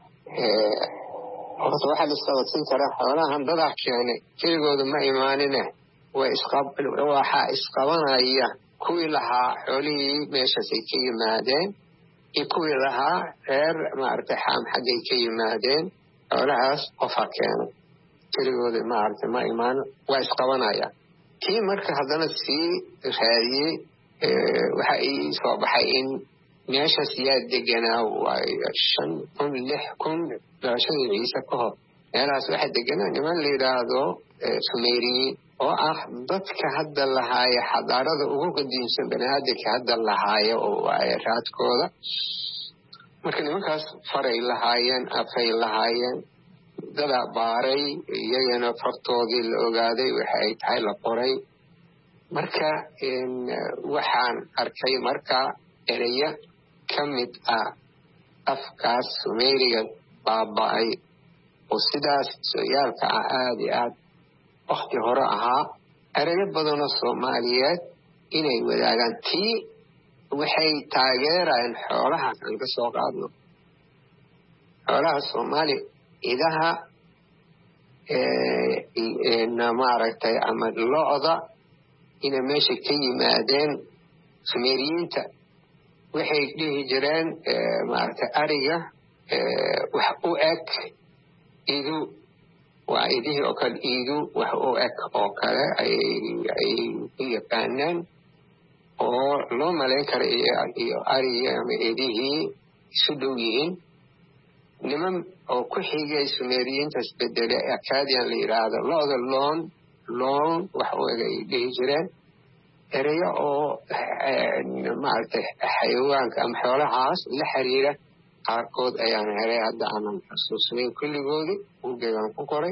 Speaker 3: horta waxaa laisqabadsiin karaa xoolahan dadaa keenay keligooda ma imaanine waxaa isqabanaya kuwii lahaa xoolihii meeshaasay ka yimaadeen iyo kuwii lahaa reer maaragtay xam xaggay ka yimaadeen. xoolahaas qofaa keenay keligooda maaragtay ma imaan waa isqabanaya. kii marka haddana sii raadiyey waxa ii soo baxay in meeshaas yaa deganaa waayo shan kun lix kun dhalashadii ciise ka hor meelahaas waxaa deganaa niman la yidhaahdo sumeriyiin oo ah dadka hadda lahaaya xadaarada ugu qadiimsan baniaadamka hadda lahaaya oo waaye raadkooda. marka nimankaas faray lahaayeen afay lahaayeen dadaa baaray iyagana fartoodii la ogaaday waxa ay tahay la qoray. marka waxaan arkay marka ereya ka mid ah afkaas sumeriga baaba'ay oo sidaas sooyaalka ah aada iyo aad wakti hore ahaa ereyo badanoo soomaaliyeed inay wadaagaan. tii waxay taageerayeen xoolaha aan ka soo qaadno xoolaha soomaaliya idaha maaragtay ama lo-da inay meesha ka yimaadeen. sumeriyiinta waxay dhihi jireen maaragtay ariga wax u eg idu waa idihii oo kale idu wax u eg oo kale ay u yaqaanaan oo loo malayn kara iyo arigii ama idihii isu dhow yihiin. niman oo ku xigay sumeriyiintaas bedele acadian la yidhaahdo lo-da loon loon wax u eg ay dhihi jireen. ereyo oo maaragtay xayawaanka ama xoolahaas la xiriira qaarkood ayaan helay hadda aanan xusuusnayn kulligoodii buuggeegaan ku qoray.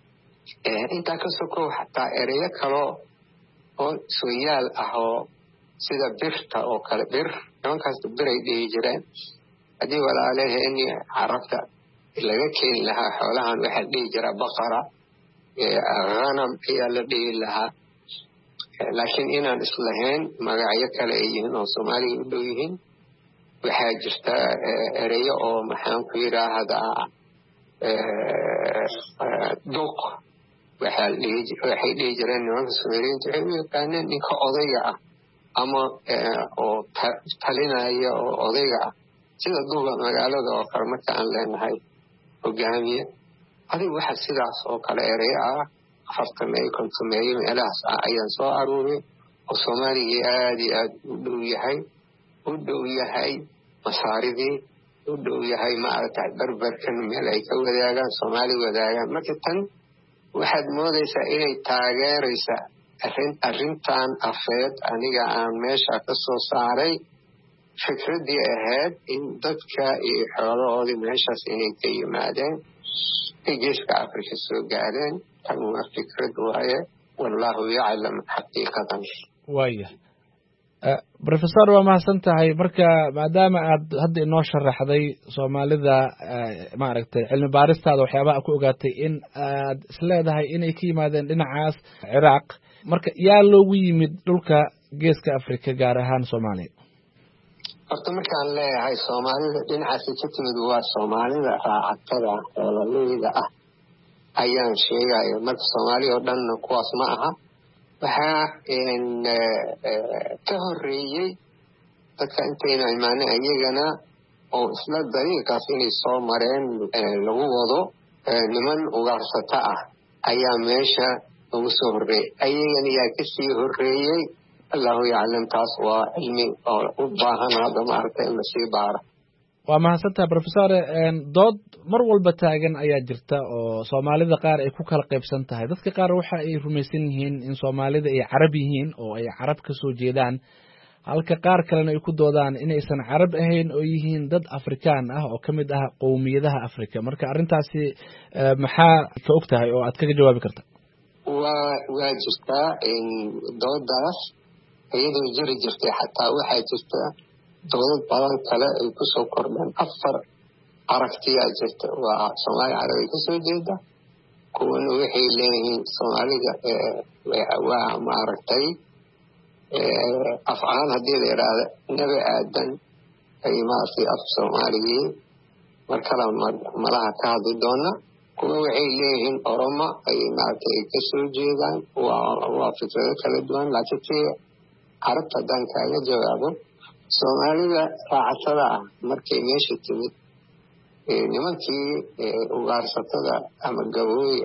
Speaker 3: intaa ka sokow xataa ereyo kaloo oo sooyaal ah oo sida birta oo kale bir nimankaas biray dhihi jireen haddii walaalaheeni carabta laga keeni lahaa xoolahan waxaa dhihi jira baqara ghanam ayaa la dhihi lahaa laakiin inaan islahayn magacyo kale ay yihiin oo soomaaliya u dhow yihiin waxaa jirta ereyo oo maxaan ku yidhaahdaa duq waxay dhihi jireen nimanka soomaaliyiinta waxay u yaqaaneen ninka odayga ah ama oo talinaya oo odayga ah sida duuga magaalada oo kale marka aan leenahay hogaamiye adigu waxa sidaas oo kale ereyo ah afartameeyo kontomeeyo meelahaas ah ayaan soo aruuray oo soomaaliga aad iyo aad u dhow yahay u dhow yahay masaaridii u dhow yahay maaragtay berberkan meel ay ka wadaagaan soomaali wadaagaan marka tan waxaad moodaysaa inay taageeraysa arrin arrintan afeed aniga aan meesha ka soo saaray fikraddii ahayd in dadka iyo xoolahoodii meeshaas inay ka yimaadeen ay geeska afrika soo gaareen tan waa fikrad waaye wallahu yaclam xaqiiqadan
Speaker 7: waaya professor waa mahadsan tahay marka maadaama aad hadda inoo sharaxday soomaalida maaragtay cilmi baaristaada waxyaabaha ku ogaatay in aad isleedahay inay ka yimaadeen dhinacaas ciraaq marka yaa loogu yimid dhulka geeska afrika gaar ahaan soomaaliya
Speaker 3: horta markaan leeyahay soomaalida dhinacaasi ka timid waa soomaalida raacatada xoololeyda ah ayaan sheegaya marka soomaaliya oo dhanna kuwaas ma aha waxaa ka horeeyey dadka intayna imaanay ayagana oo isla dariiqaas inay soo mareen lagu wado niman ugaarsata ah ayaa meesha ugu soo horreeyey ayagana yaa kasii horreeyey allahu yaclam taas waa cilmi oo u baahan hadda maaragtay in lasii baaro
Speaker 7: waa mahadsantaha professor dood mar walba taagan ayaa jirta oo soomaalida qaar ay ku kala qaybsan tahay dadka qaar waxa ay rumaysan yihiin in soomaalida ay carab yihiin oo ay carab ka soo jeedaan halka qaar kalena ay ku doodaan inaysan carab ahayn oo yihiin dad afrikaan ah oo ka mid ah qowmiyadaha afrika marka arrintaasi maxaa ka og tahay oo aad kaga jawaabi karta
Speaker 3: waa waa jirtaa doodaas iyadoo jiri jirtay xataa waxaa jirta doodad badan kale ay kusoo kordheen afar aragtiyaa jirta waa soomaali carabi kasoo jeeda kuwana waxay leeyihiin soomaalida waa maaragtay afcaan haddii la yidhaahda nebi aadan ay maaragtay af soomaaligii mar kale malaha ka hadli doona kuwa waxay leeyihiin oromo ay maaragtay ay kasoo jeedaan waa fikrado kala duwan laakiin tii carabta haddaan kaaga jawaabo soomaalida raacatada ah markay meesha timid nimankii ugaarsatada ama gabooya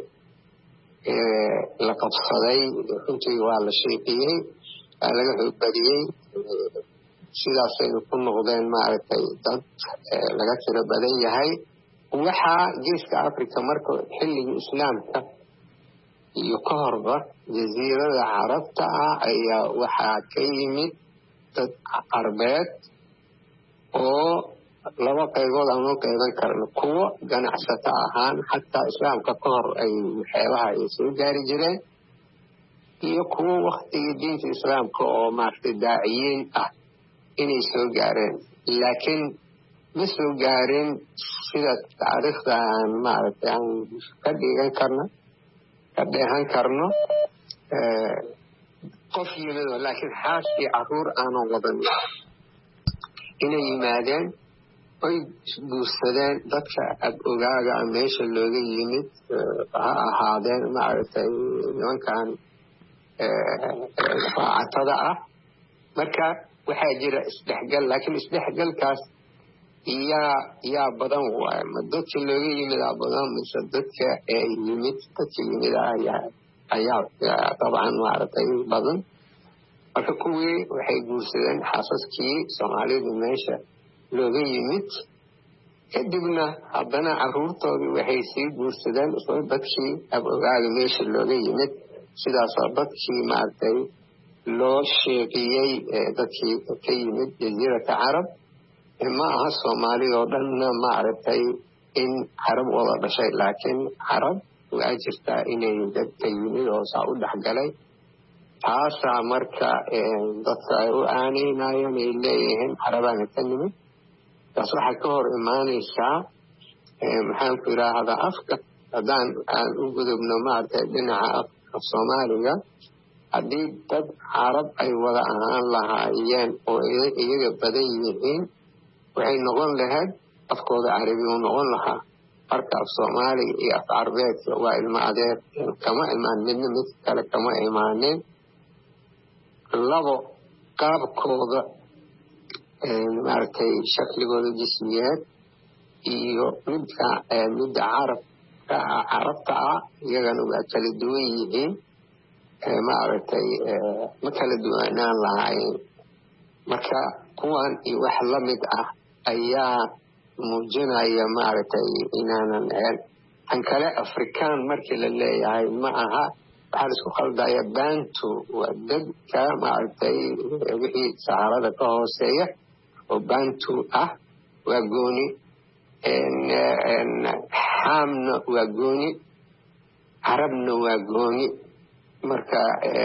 Speaker 3: la qabsaday runtii waa la sheeqiyey waa laga xoogbadiyey sidaasaynu ku noqdeen maaragtay dad laga tiro badan yahay waxaa geeska africa marka xilligii islaamka iyo ka horba jasiirada carabta ah ayaa waxaa ka yimid dad carbeed oo laba qaybood aan loo qayban karno kuwo ganacsato ahaan xataa islaamka ka hor ay waxyaabaha ay soo gaari jireen iyo kuwo waktigii diinta islaamka oo maaragtay daaciyiin ah inay soo gaareen laakiin ma soo gaarin sida taariikhda aan maaragtay aan ka dhigan karno ka dheehan karno qof yimido laakiin xaas iyo caruur aanan wadan inay yimaadeen oy guursadeen dadka ab ogaaga meesha looga yimid ha ahaadeen maaragtay nimankan raacatada ah marka waxaa jira isdhexgal laakiin isdhexgalkaas yaa yaa badan waaye ma dadka looga yimidaa badan mise dadka ee yimid dadka yimid ayaa ayaa dabcan maaragtay badan marka kuwii waxay guursadeen xaasaskii soomaalidu meesha looga yimid kadibna haddana caruurtoodii waxay sii guursadeen isla dadkii ab ogaaga meesha looga yimid sidaasoo dadkii maaragtay loo sheeqiyey dadkii ka yimid jasiirata carab ma aha soomaaliya oo dhanna maaragtay in carab wada dhashay laakiin carab waa jirtaa inay dad ka yimid oo saa u dhexgalay taasaa marka dadka ay u aaneynayeen ay leeyihiin carabaana ka nimid. taas waxay ka hor imaanaysaa maxaan ku yidhaahdaa afka haddaan aan u gudubno maaragtay dhinaca af soomaaliga. haddii dad carab ay wada ahaan lahaayeen oo iyaga badan yihiin waxay noqon lahayd afkooda carabi u noqon lahaa. marka af soomaaliga iyo af carbeedka waa ilmo adeer, kama imaan midna mid kale kama imaanin. labo qaabkooda maaragtay shakligooda jismiyeed iyo midka midda carabka carabta ah iyagana waa kala duwan yihiin. maaragtay ma kala duwanaan lahaayeen. marka kuwan iyo wax la mid ah ayaa muujinaya maaragtay inaanan ahayn. tan kale afrikaan markii la leeyahay ma aha, waxaa la isku khaldaya bantu waa dadka maaragtay wixii saharada ka hooseeya oo bantu ah waa gooni. xaamna waa gooni, carabna waa gooni. marka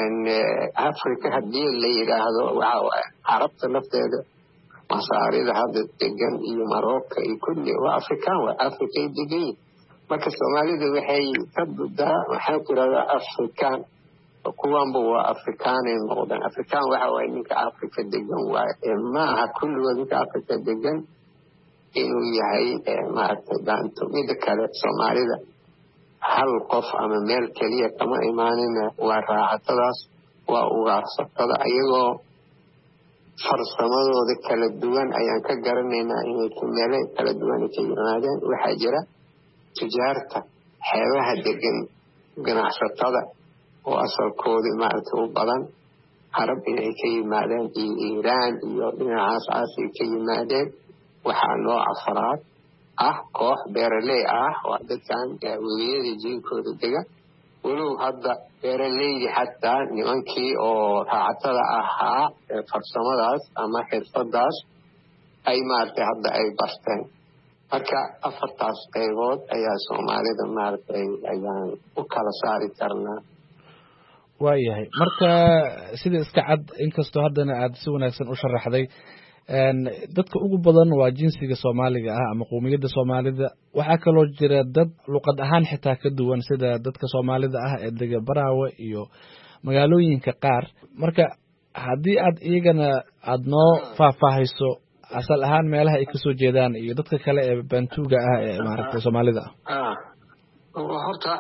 Speaker 3: africa haddii la yidhaahdo waxa waaye carabta lafteeda masaarida hadda degan iyo marocco iyo kulli waa afrikaan, waa africay degan yihin. marka soomaalida waxay ka budaa waxaan ku yidhahdaa afrikaan, kuwanba waa afrikaanay noqdaan. afrikaan waxa waaye ninka africa degan waaye, ma aha kulligood ninka africa degan inuu yahay maaragtay bantu. mida kale soomaalida hal qof ama meel keliya kama imaanina, waa raacatadaas, waa ugaarsatada. ayagoo farsamadooda kala duwan ayaan ka garanaynaa inay meelo kala duwan ka yimaadeen. waxaa jira tujaarta xeebaha degan, ganacsatada oo asalkoodii maaragtay u badan carab inay ka yimaadeen iyo iiraan iyo dhinacaas aasay ka yimaadeen. waxaa nooc afraad ah koox beeraley ah waa dadkan webiyada jiinkooda dega. walow hadda beeraleydi xataa nimankii oo raacatada ahaa farsamadaas ama xirfadaas ay maaragtay hadda ay barteen. marka afartaas qaybood ayaa soomaalida maaragtay ayaan u kala saari karnaa.
Speaker 7: waayahay marka sida iska cad inkastoo haddana aad si wanaagsan u sharaxday, dadka ugu badan waa jinsiga soomaaliga ah ama qowmiyadda soomaalida. waxaa kaloo jira dad luqad ahaan xitaa ka duwan sida dadka soomaalida ah ee dega Baraawe iyo magaalooyinka qaar. marka haddii aad iyagana aad noo faahfaahayso asal ahaan meelaha ay kasoo jeedaan iyo dadka kale ee bantuuga ah ee maaragtay soomaalida
Speaker 3: ah. horta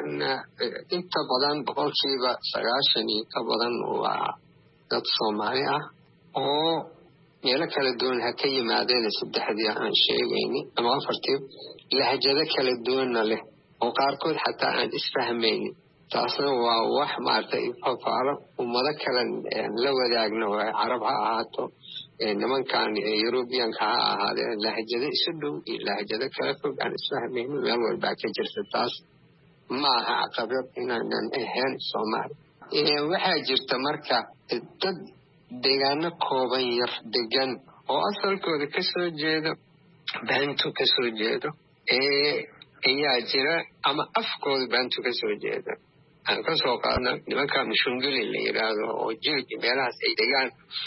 Speaker 3: inta badan boqolkiiba sagaashan iyo ka badan waa dad Soomaali ah oo meelo kala duwan ha ka yimaadeen. saddexdii aan sheegayni ama afartii lahjado kala duwanna leh oo qaarkood xataa aan isfahmaynin. taasna waa wax maaragtay fafaalo ummado kale la wadaagna waa carab ha ahaato nimankan Europeanka ha ahaadeen lahjado isu dhow iyo lahjado kala fog aan isfahmaynin meel walba ka jirta. taas ma aha caqabad inaanan ahayn Soomaali. waxaa jirta marka dad deegaano kooban yar degan oo asalkooda ka soo jeedo bantu ka soo jeedo ee ayaa jira ama afkooda bantu ka soo jeedo. aan ka soo qaadna nimanka Mshunguli la yidhaahdo oo jilki meelahaas ay degaan.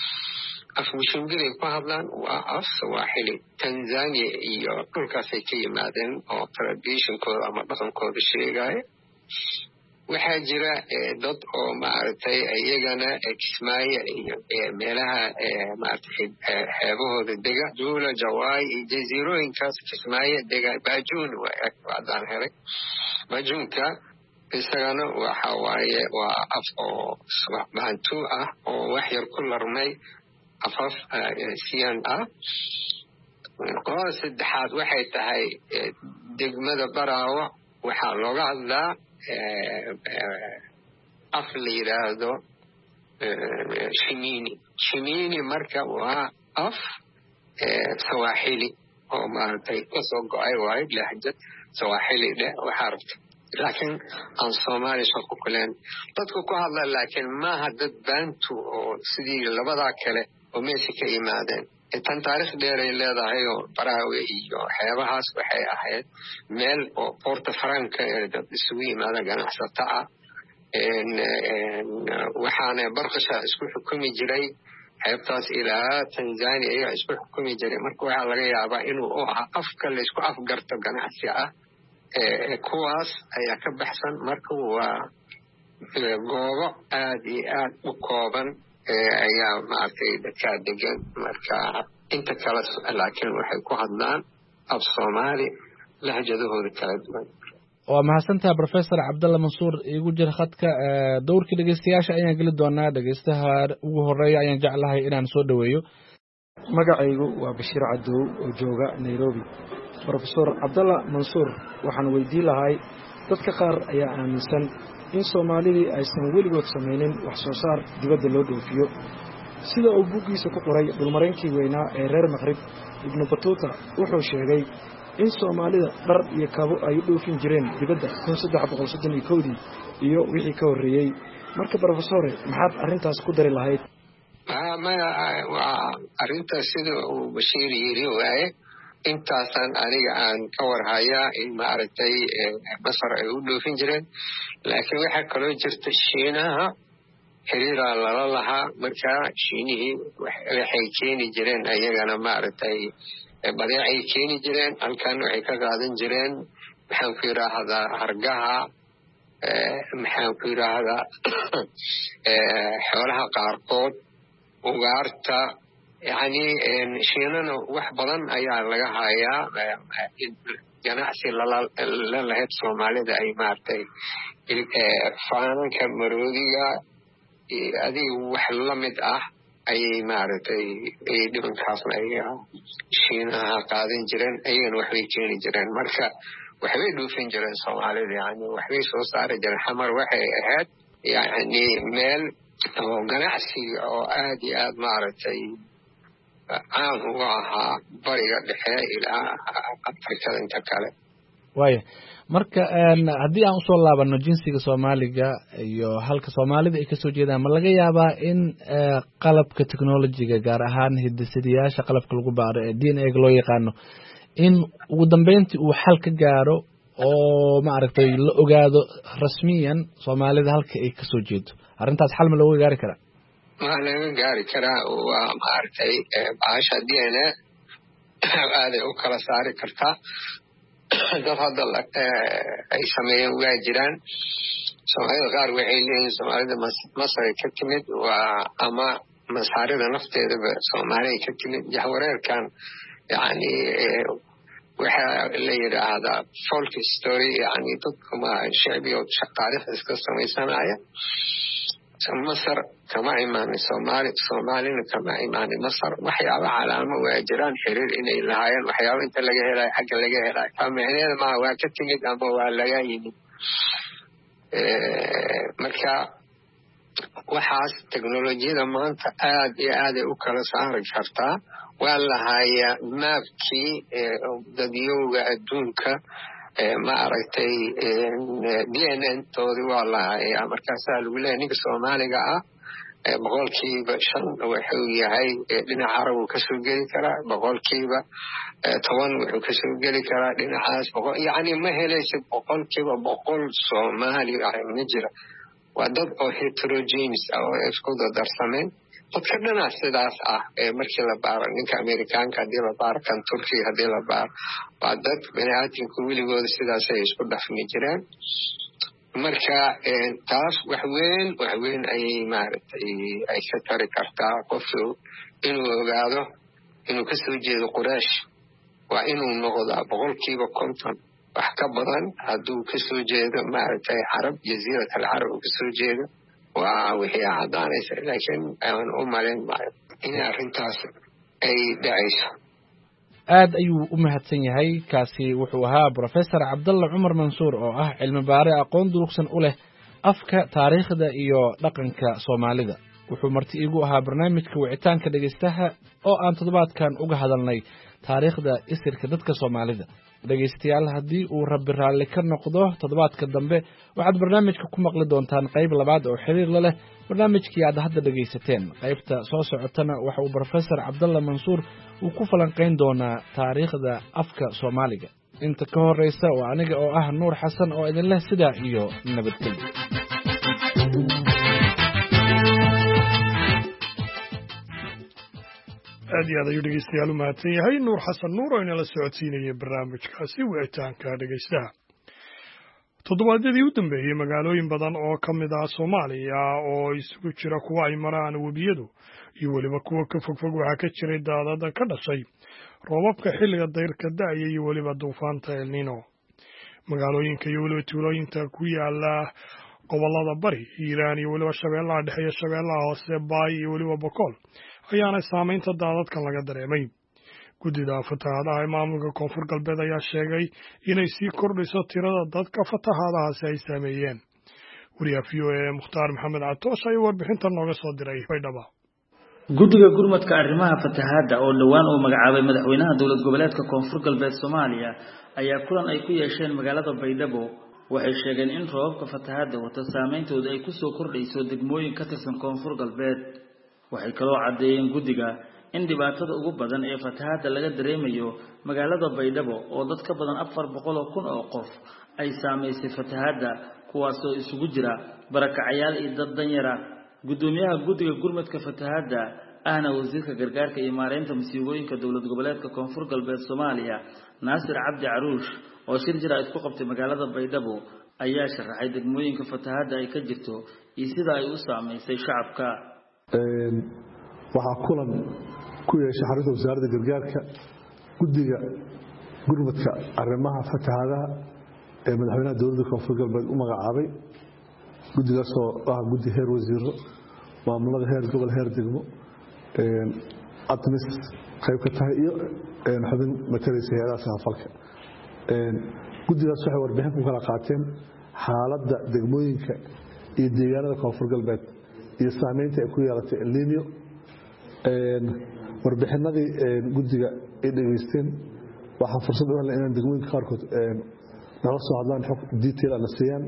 Speaker 3: af Mshunguli ku hadlaan waa af Swahili. Tanzania iyo dhulkaasay ka yimaadeen oo traditionkooda ama dhaqankooda sheegaya. waxaa jira dad oo maaragtay iyagana Kismaayo iyo meelaha maaragtay xeebahooda dega, Juula, Jawaay iyo jasiirooyinkaas Kismaayo dega. Baajuun waadaan helay. Baajuunka isagana waxa waaye waa af oo bantu ah oo wax yar ku larmay afaf siyan ah. qolada saddexaad waxay tahay degmada Baraawe waxaa looga hadlaa af la yidhaahdo shimini. shimini marka waa af Swahili oo maaragtay kasoo go-ay waayo lahjad Swahili dheh waxaa rabta, laakiin aan Soomaali shaqo ku leen dadku ku hadla. laakiin maaha dad bantu oo sidii labadaa kale oo meesha ka yimaadeen. tan taariikh dheer ay leedahay oo Baraawe iyo xeebahaas waxay ahayd meel oo Porto Franco ee dad isugu yimaada ganacsato ah waxaana barqasha isku xukumi jiray xeebtaas ilaa Tanzania ayaa isku xukumi jiray. marka waxaa laga yaabaa inuu u ahaa afka la isku afgarto ganacsi ah. kuwaas ayaa ka baxsan. marka waa goobo aad iyo aad u kooban ayaa maaragtay dadkaa degan. marka inta kale laakiin waxay ku hadlaan af Soomaali lahjadahooda kala duwan.
Speaker 7: waa mahadsantaha Professor Cabdalla Mansuur. igu jira khadka dowrkii dhegeystayaasha ayaan geli doonaa. dhegeystaha ugu horeeya ayaan jeclahay inaan soo dhaweeyo.
Speaker 8: magacaygu waa Bashiir Cadow oo jooga Nairobi. Professor Cabdalla Mansuur, waxaan weydiin lahay dadka qaar ayaa aaminsan in Soomaalidii aysan weligood samaynin wax soo saar dibadda loo dhoofiyo, sida uu buuggiisa ku qoray dhulmareenkii weynaa ee reer Maqrib Ibn Battuta. wuxuu sheegay in Soomaalida dhar iyo kabo ay u dhoofin jireen dibadda kun saddex boqol soddon iyo kowdii iyo wixii ka horreeyey. marka Professore, maxaad arrintaas ku dari lahayd?
Speaker 3: maya waa arrintaas sida uu Bashiir yiri waaye. intaasaan aniga aan ka warhayaa in maaragtay Masar ay u dhoofin jireen. laakiin waxaa kaloo jirta Shiinaha xiriiraa lala lahaa. marka Shiinihii waxay keeni jireen ayagana maaragtay badeecay keeni jireen. halkan waxay ka qaadan jireen maxaan ku yidhaahdaa hargaha, maxaan ku yidhaahdaa xoolaha qaarkood, ugaarta. yani Shiinana wax badan ayaa laga hayaa ganacsi la lahayd Soomaalida. ay maaragtay faananka maroodiga adiga wax la mid ah ayay maaragtay dhibankaasna ay Shiinaha qaadan jireen. ayagana waxbay keeni jireen. marka waxbay dhoofin jireen Soomaalida. yani waxbay soo saari jireen. xamar waxay ahayd yani meel oo ganacsiga oo aad iyo aad maaragtay caan uga ahaa bariga dhexe ilaa Afrikada inta kale.
Speaker 7: waaya marka haddii aan usoo laabano jinsiga Soomaaliga iyo halka Soomaalida ay kasoo jeedaan, ma laga yaabaa in qalabka technologiga gaar ahaan hidasidayaasha qalabka lagu baaro ee D N A ga loo yaqaano in ugu dambeyntii uu xal ka gaaro oo maaragtay la ogaado rasmiyan Soomaalida halka ay kasoo jeedo? arrintaas xal ma looga gaari karaa?
Speaker 3: waa laga gaari karaa. waa maaragtay baasha D N A aaday u kala saari kartaa. dad hadda ay sameeyeen waa jiraan. Soomaalida qaar waxay leeyihiin Soomaalida Masar ay ka timid, waa ama masaarida nafteedaba Soomaali ay ka timid. jahwareerkan yani waxaa la yidhaahdaa folk story. yani dadkuma shicbiga taariikh iska samaysanaya. Masar kama imaanin Soomaali, Soomaalina kama imaanin Masar. waxyaaba calaamo waa jiraan xiriir inay lahaayeen. waxyaaba inta laga helayo xagga laga helayo famicneeda maaha waa ka timid ama waa laga yimid. marka waxaas teknolojiyada maanta aad iyo aaday u kala saari kartaa. waa lahayaa maabkii dadyowga adduunka ma aragtay D N A toodii waa lahayaa. markaasaa lagu leeyahay ninka Soomaaliga ah boqolkiiba shan wuxuu yahay dhinaca carab uu kasoo geli karaa, boqolkiiba toban wuxuu kasoo geli karaa dhinacaas. yani ma helaysid boqolkiiba boqol Soomaali ah ma jira. waa dad oo heterogenes ah oo isku dardarsameen. dadka dhanac sidaas ah markii la baaro ninka Amerikaanka haddii la baaro kan Turkiga haddii la baaro waa dad baniaadamku weligooda sidaasay isku dhafmi jireen. marka taas wax weyn wax weyn ayay maaragtay ay ka tari kartaa qofku inuu ogaado inuu kasoo jeedo Quraysh. waa inuu noqdaa boqolkiiba konton wax ka badan hadduu kasoo jeedo maaragtay carab, jaziirat alcarab uu kasoo jeedo. waa wixii caddaanaysa. laakiin aan u malayn maayo in arrintaas ay dhacayso.
Speaker 7: aad ayuu u mahadsan yahay. kaasi wuxuu ahaa Professor Cabdalla Cumar Mansuur oo ah cilmi baare aqoon durugsan u leh afka, taariikhda iyo dhaqanka Soomaalida. wuxuu marti iigu ahaa barnaamijka wicitaanka dhegeystaha oo aan toddobaadkan uga hadalnay taariikhda isirka dadka Soomaalida. dhegeystayaal, haddii uu rabbi raalli ka noqdo toddobaadka dambe waxaad barnaamijka ku maqli doontaan qayb labaad oo xiriir la leh barnaamijkii aad hadda dhegaysateen. qaybta soo socotana waxa uu Professor Cabdalla Mansuur uu ku falanqayn doonaa taariikhda afka Soomaaliga. inta ka horeysa waa aniga oo ah Nuur Xasan oo idin leh sidaa iyo nabadgelyo.
Speaker 1: aad iyo aad ayuu dhegeystayaal u mahadsan yahay nuur xasan nuur oo inala socodsiinayay barnaamijkaasi wicitaanka dhegeystaha. toddobaadyadii u dambeeyey magaalooyin badan oo ka mid ah Soomaaliya oo isugu jira kuwa ay maraan webiyadu iyo weliba kuwa ka fogfog waxaa ka jiray daadad ka dhashay roobabka xilliga dayrka da'aya iyo weliba duufaanta El Niño. magaalooyinka iyo weliba tuulooyinka ku yaala gobollada bari Hiiraan iyo weliba Shabeellaha Dhexe iyo Shabeellaha Hoose Baay iyo weliba Boqol ayaana saamaynta daadadkan laga dareemay. guddida fatahaadaha ee maamulka koonfur galbeed ayaa sheegay inay sii kordhiso tirada dadka fatahaadahaasi ay saameeyeen. wariyaha v o a Mukhtaar Maxamed Catoosh ayaa warbixintan nooga soo diray Baydhabo.
Speaker 9: guddiga gurmadka arrimaha fatahaadda oo dhowaan uu magacaabay madaxweynaha dowlad goboleedka koonfur galbeed Soomaaliya ayaa kulan ay ku yeesheen magaalada Baydhabo waxay sheegeen in roobabka fatahaadda wata saameyntooda ay ku soo kordhayso degmooyin ka tirsan koonfur galbeed. waxay kaloo cadeeyeen guddiga in dhibaatada ugu badan ee fatahaadda laga dareemayo magaalada Baydhabo oo dad ka badan afar boqol oo kun oo qof ay saameysay fatahaadda kuwaas oo isugu jira barakacayaal iyo dad danyar ah. gudoomiyaha guddiga gurmadka fatahaadda ahna wasiirka gargaarka iyo maareynta masiibooyinka dowlad goboleedka koonfur galbeed Soomaaliya Naasir Cabdi Caruush oo shir jira isku qabtay magaalada Baydhabo ayaa sharaxay degmooyinka fatahaadda ay ka jirto iyo sida ay u saameysay shacabka.
Speaker 10: waxaa kulan ku yeeshay xarunta wasaaradda gargaarka guddiga gurmadka arrimaha fatahaadaha ee madaxweynaha dowladda koonfur galbeed u magacaabay. guddigaasoo ah guddi heer wasiiro maamulada heer gobol heer degmo admis qayb ka tahay iyo xubin matalaysa hay'adaha samafalka. guddigaas waxay warbixin ku kala qaateen xaaladda degmooyinka iyo deegaanada koonfur galbeed iyo saameynta ay ku yeelatay El Niño. warbixinadii guddiga ay dhageysteen waxaan fursad u helnay inaan degmooyinka qaarkood nala soo hadlaan xog detail ana siiyaan.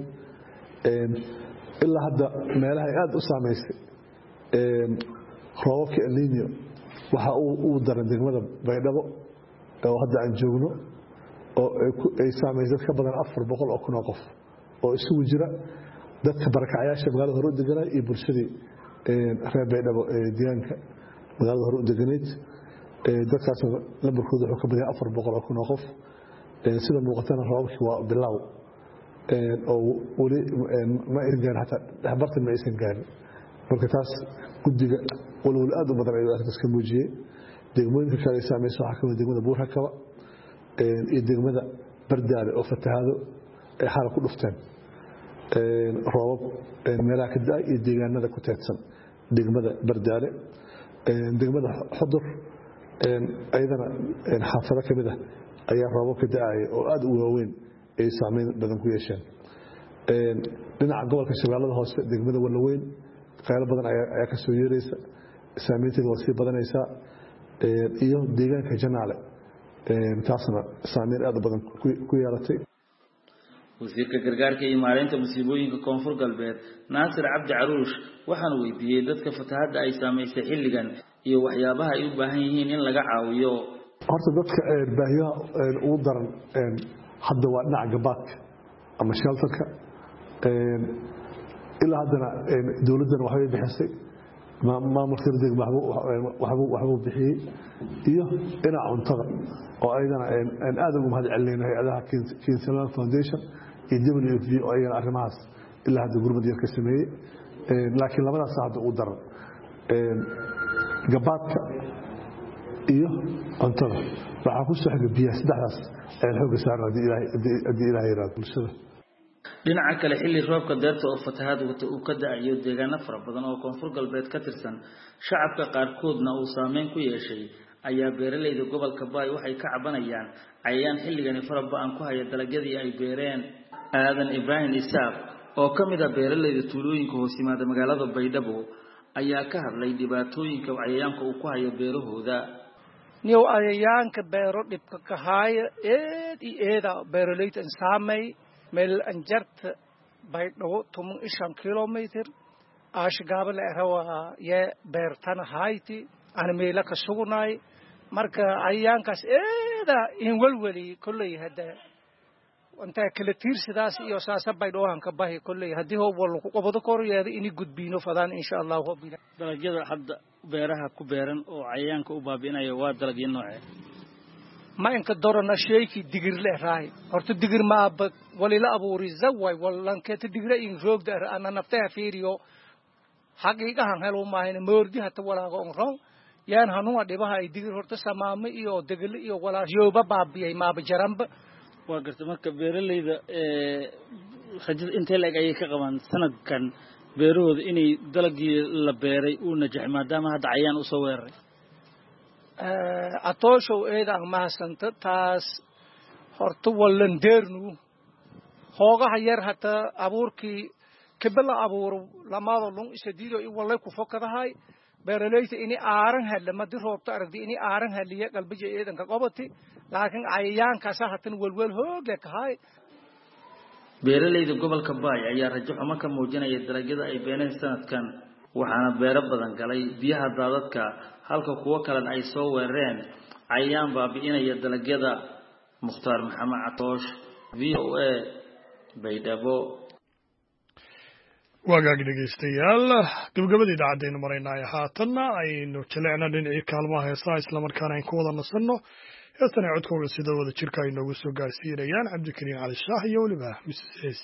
Speaker 10: ilaa hadda meelaha ay aad u saameysay roobabka El Niño waxa uu daran degmada Baydhabo oo hadda aan joogno oo ay saameysay dad ka badan afar boqol oo kun oo qof oo isugu jira dadka barakacayaasha magaalada hore u deganaa iyo bulshadii reer Baydhabo ee deegaanka magaalada hore u deganayd. dadkaas lambarkooda wuxuu ka badan yahay afar boqol oo kun oo qof. sida muuqatana roobabkii waa bilaaw oo weli ma aysan gaarin hataa dhexbartan ma aysan gaarin. marka taas guddiga walwal aad u badan ayuu arrintaas ka muujiyey. degmooyinka kale ay saameysay waxaa kamid degmada Buur-Hakaba iyo degmada Bardaale oo fatahaado ay xaal ku dhufteen roobab meelaha ka da'ay iyo deegaanada ku teedsan degmada Bardaale. degmada Xudur ayadana xaafado ka mid ah ayaa roobab ka da'ay oo aad u waaweyn ay saameyn badan ku yeesheen. dhinaca gobolka Shabeellaha Hoose degmada Walaweyn qaylo badan ayaa ka soo yeeraysa saameynteedu waa sii badanaysaa iyo deegaanka Janaale taasna saameyn aad u badan ku yeelatay.
Speaker 9: wasiirka gargaarka iyo maareynta masiibooyinka koonfur galbeed Naasir Cabdi Caruush waxaan weydiiyay dadka fatahaadda ay saameysay xilligan iyo waxyaabaha ay u baahan yihiin in laga caawiyo.
Speaker 10: horta dadka baahiyaha ugu daran hadda waa dhinaca gabaadka ama shelterka. ilaa haddana dowladdana waxbay bixisay maamulka degmo waxbuu bixiyey iyo dhinaca cuntada oo ayadana aad ugu mahad celinayno hay-adaha Kinsalan Foundation iyo W F P oo ayagana arrimahaas ilaa hadda gurmad yar ka sameeyey. laakiin labadaas hadda ugu daran gabaadka iyo cuntada waxaa ku soo xiga biyaha saddexdaas ayaan xooga saarnaa haddii ilaahay yaraado bulshada.
Speaker 9: dhinaca kale xilli roobka deerta oo fatahaad wata uu ka da'ayo deegaano fara badan oo koonfur galbeed ka tirsan shacabka qaarkoodna uu saameyn ku yeeshay ayaa beeralayda gobolka Baay waxay ka cabanayaan cayayaan xilligani fara badan ku haya dalagyadii ay beereen. aadan Ibrahim Isaaq oo ka mid ah beeralayda tuulooyinka hoos yimaada magaalada Baydhabo ayaa ka hadlay dhibaatooyinka cayayaanka uu ku hayo beerahooda.
Speaker 11: niyow cayayaanka beero dhibka ka haya eed iyo eeda beeralayda saamay meel anjarta Baydhabo toban iyo shan kilomitir aashgaaba la rawa ye beertana hayti ana meela ka sugnay marka cayayaankaas eeda in walwali kullay hada inta kala tiirsidaas iyo saasa Baydhabo ka bahi kullay hadii hoo wal ku qabado koryeeda in gudbiino fadaan insha Allah.
Speaker 9: dalagyada hadda beeraha ku beeran oo cayayaanka u baabi'inayo waa dalagyo noocee
Speaker 11: ma inka dorana sheeki digir le raay horta digir ma ab walila abuuri zaway walan ka digir in roogda ana naftaa fiiriyo xaqiiqahan helo maahina moordi hata walaaga on ron yaan hanuwa dhibaha ay digir horta samaamay iyo degel iyo walaashooba baabiyay maaba jaramba
Speaker 9: waa garta marka beeralayda ee rajada intee leeg ayay ka qabaan sanadkan beerahooda inay dalagii la beeray uu najax maadaama hadda cayayaan u soo weeraray
Speaker 11: atoosho eedaan mahasanta taas horta wallan deernu hoogaha yar hata abuurkii kibla abuuro lamaado lun isadiido in walay ku fokadahay beeralayda ini aaran hal ma diroobta aragdi ini aaran haliya qalbiga eedanka qabati laakiin cayayaanka sahatan walwal hoog lekahay
Speaker 9: beeralayda gobolka Baay ayaa rajo xumo ka muujinaya dalagyada ay beeneen sanadkan waxaana beero badan galay biyaha daadadka halka kuwa kale ay soo weerareen cayayaan baabi'inaya dalagyada Mukhtaar Maxamed Catoosh V O A Baydhabo
Speaker 1: wagaag dhegeystayaal gabagabadii idaacaddeenu maraynaa haatanna aynu jaleecna dhinacii kaalmaha heesaha islamarkaana aynu ku wada nasanno heestana codkooga sida wada jirka ay noogu soo gaarsiinayaan cabdikariin cali shaah iyo weliba mises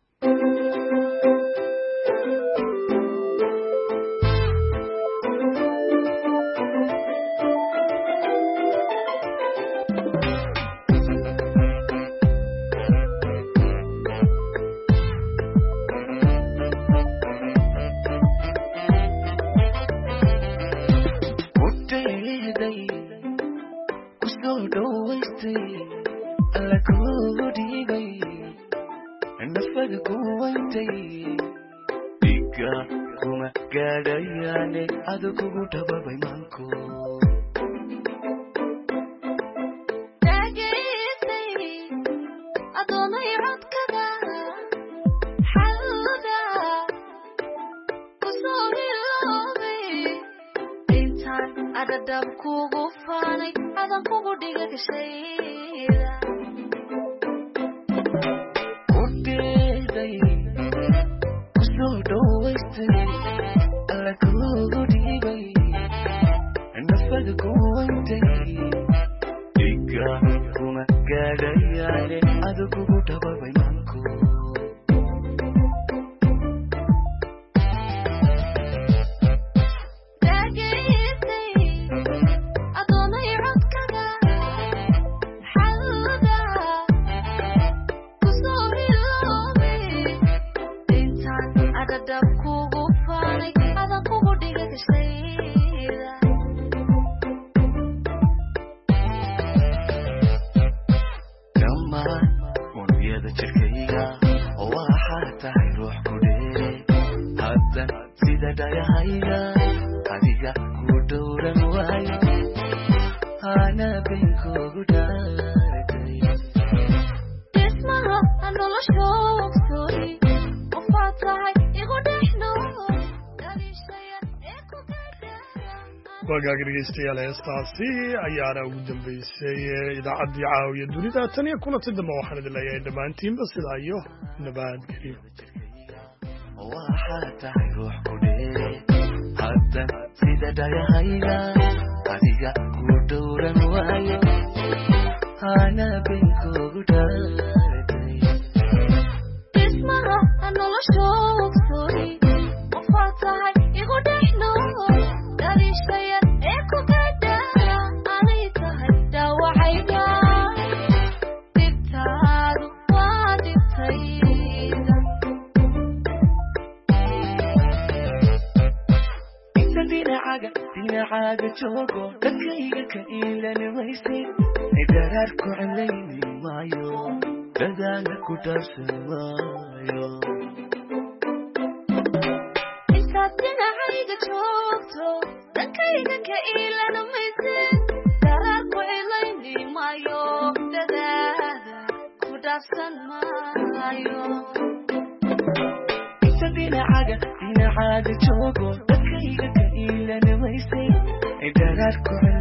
Speaker 1: dhegeystayaal heestaasi ayaana ugu dambeysay idaacaddii caawiya dunida tan iyo kulanti dambe waxaan idin leeyahay dhammaantiinba sidaa iyo nabadgelyo
Speaker 12: waxaa tahay ruux ku dheere haddan sida dhayahayga adiga ku dhowran waayo hana benkoogu dhaaratay
Speaker 13: dhismaha nolosha ogsooni qofaa tahay igu dhexno daliishaya
Speaker 12: dinacaaga joogo dadkayga ka iilanimaysay idaraarku calayni maayo dadaala ku dhaafsan maayo
Speaker 13: intaad dinacayga joogto dadkayga ka iilanimaysay daraarku calayni maayo dadaala ku dhaafsan maayo
Speaker 12: inta dinacaaga dinacaaga joogo dadkayga ka iilanimaysay idaraarku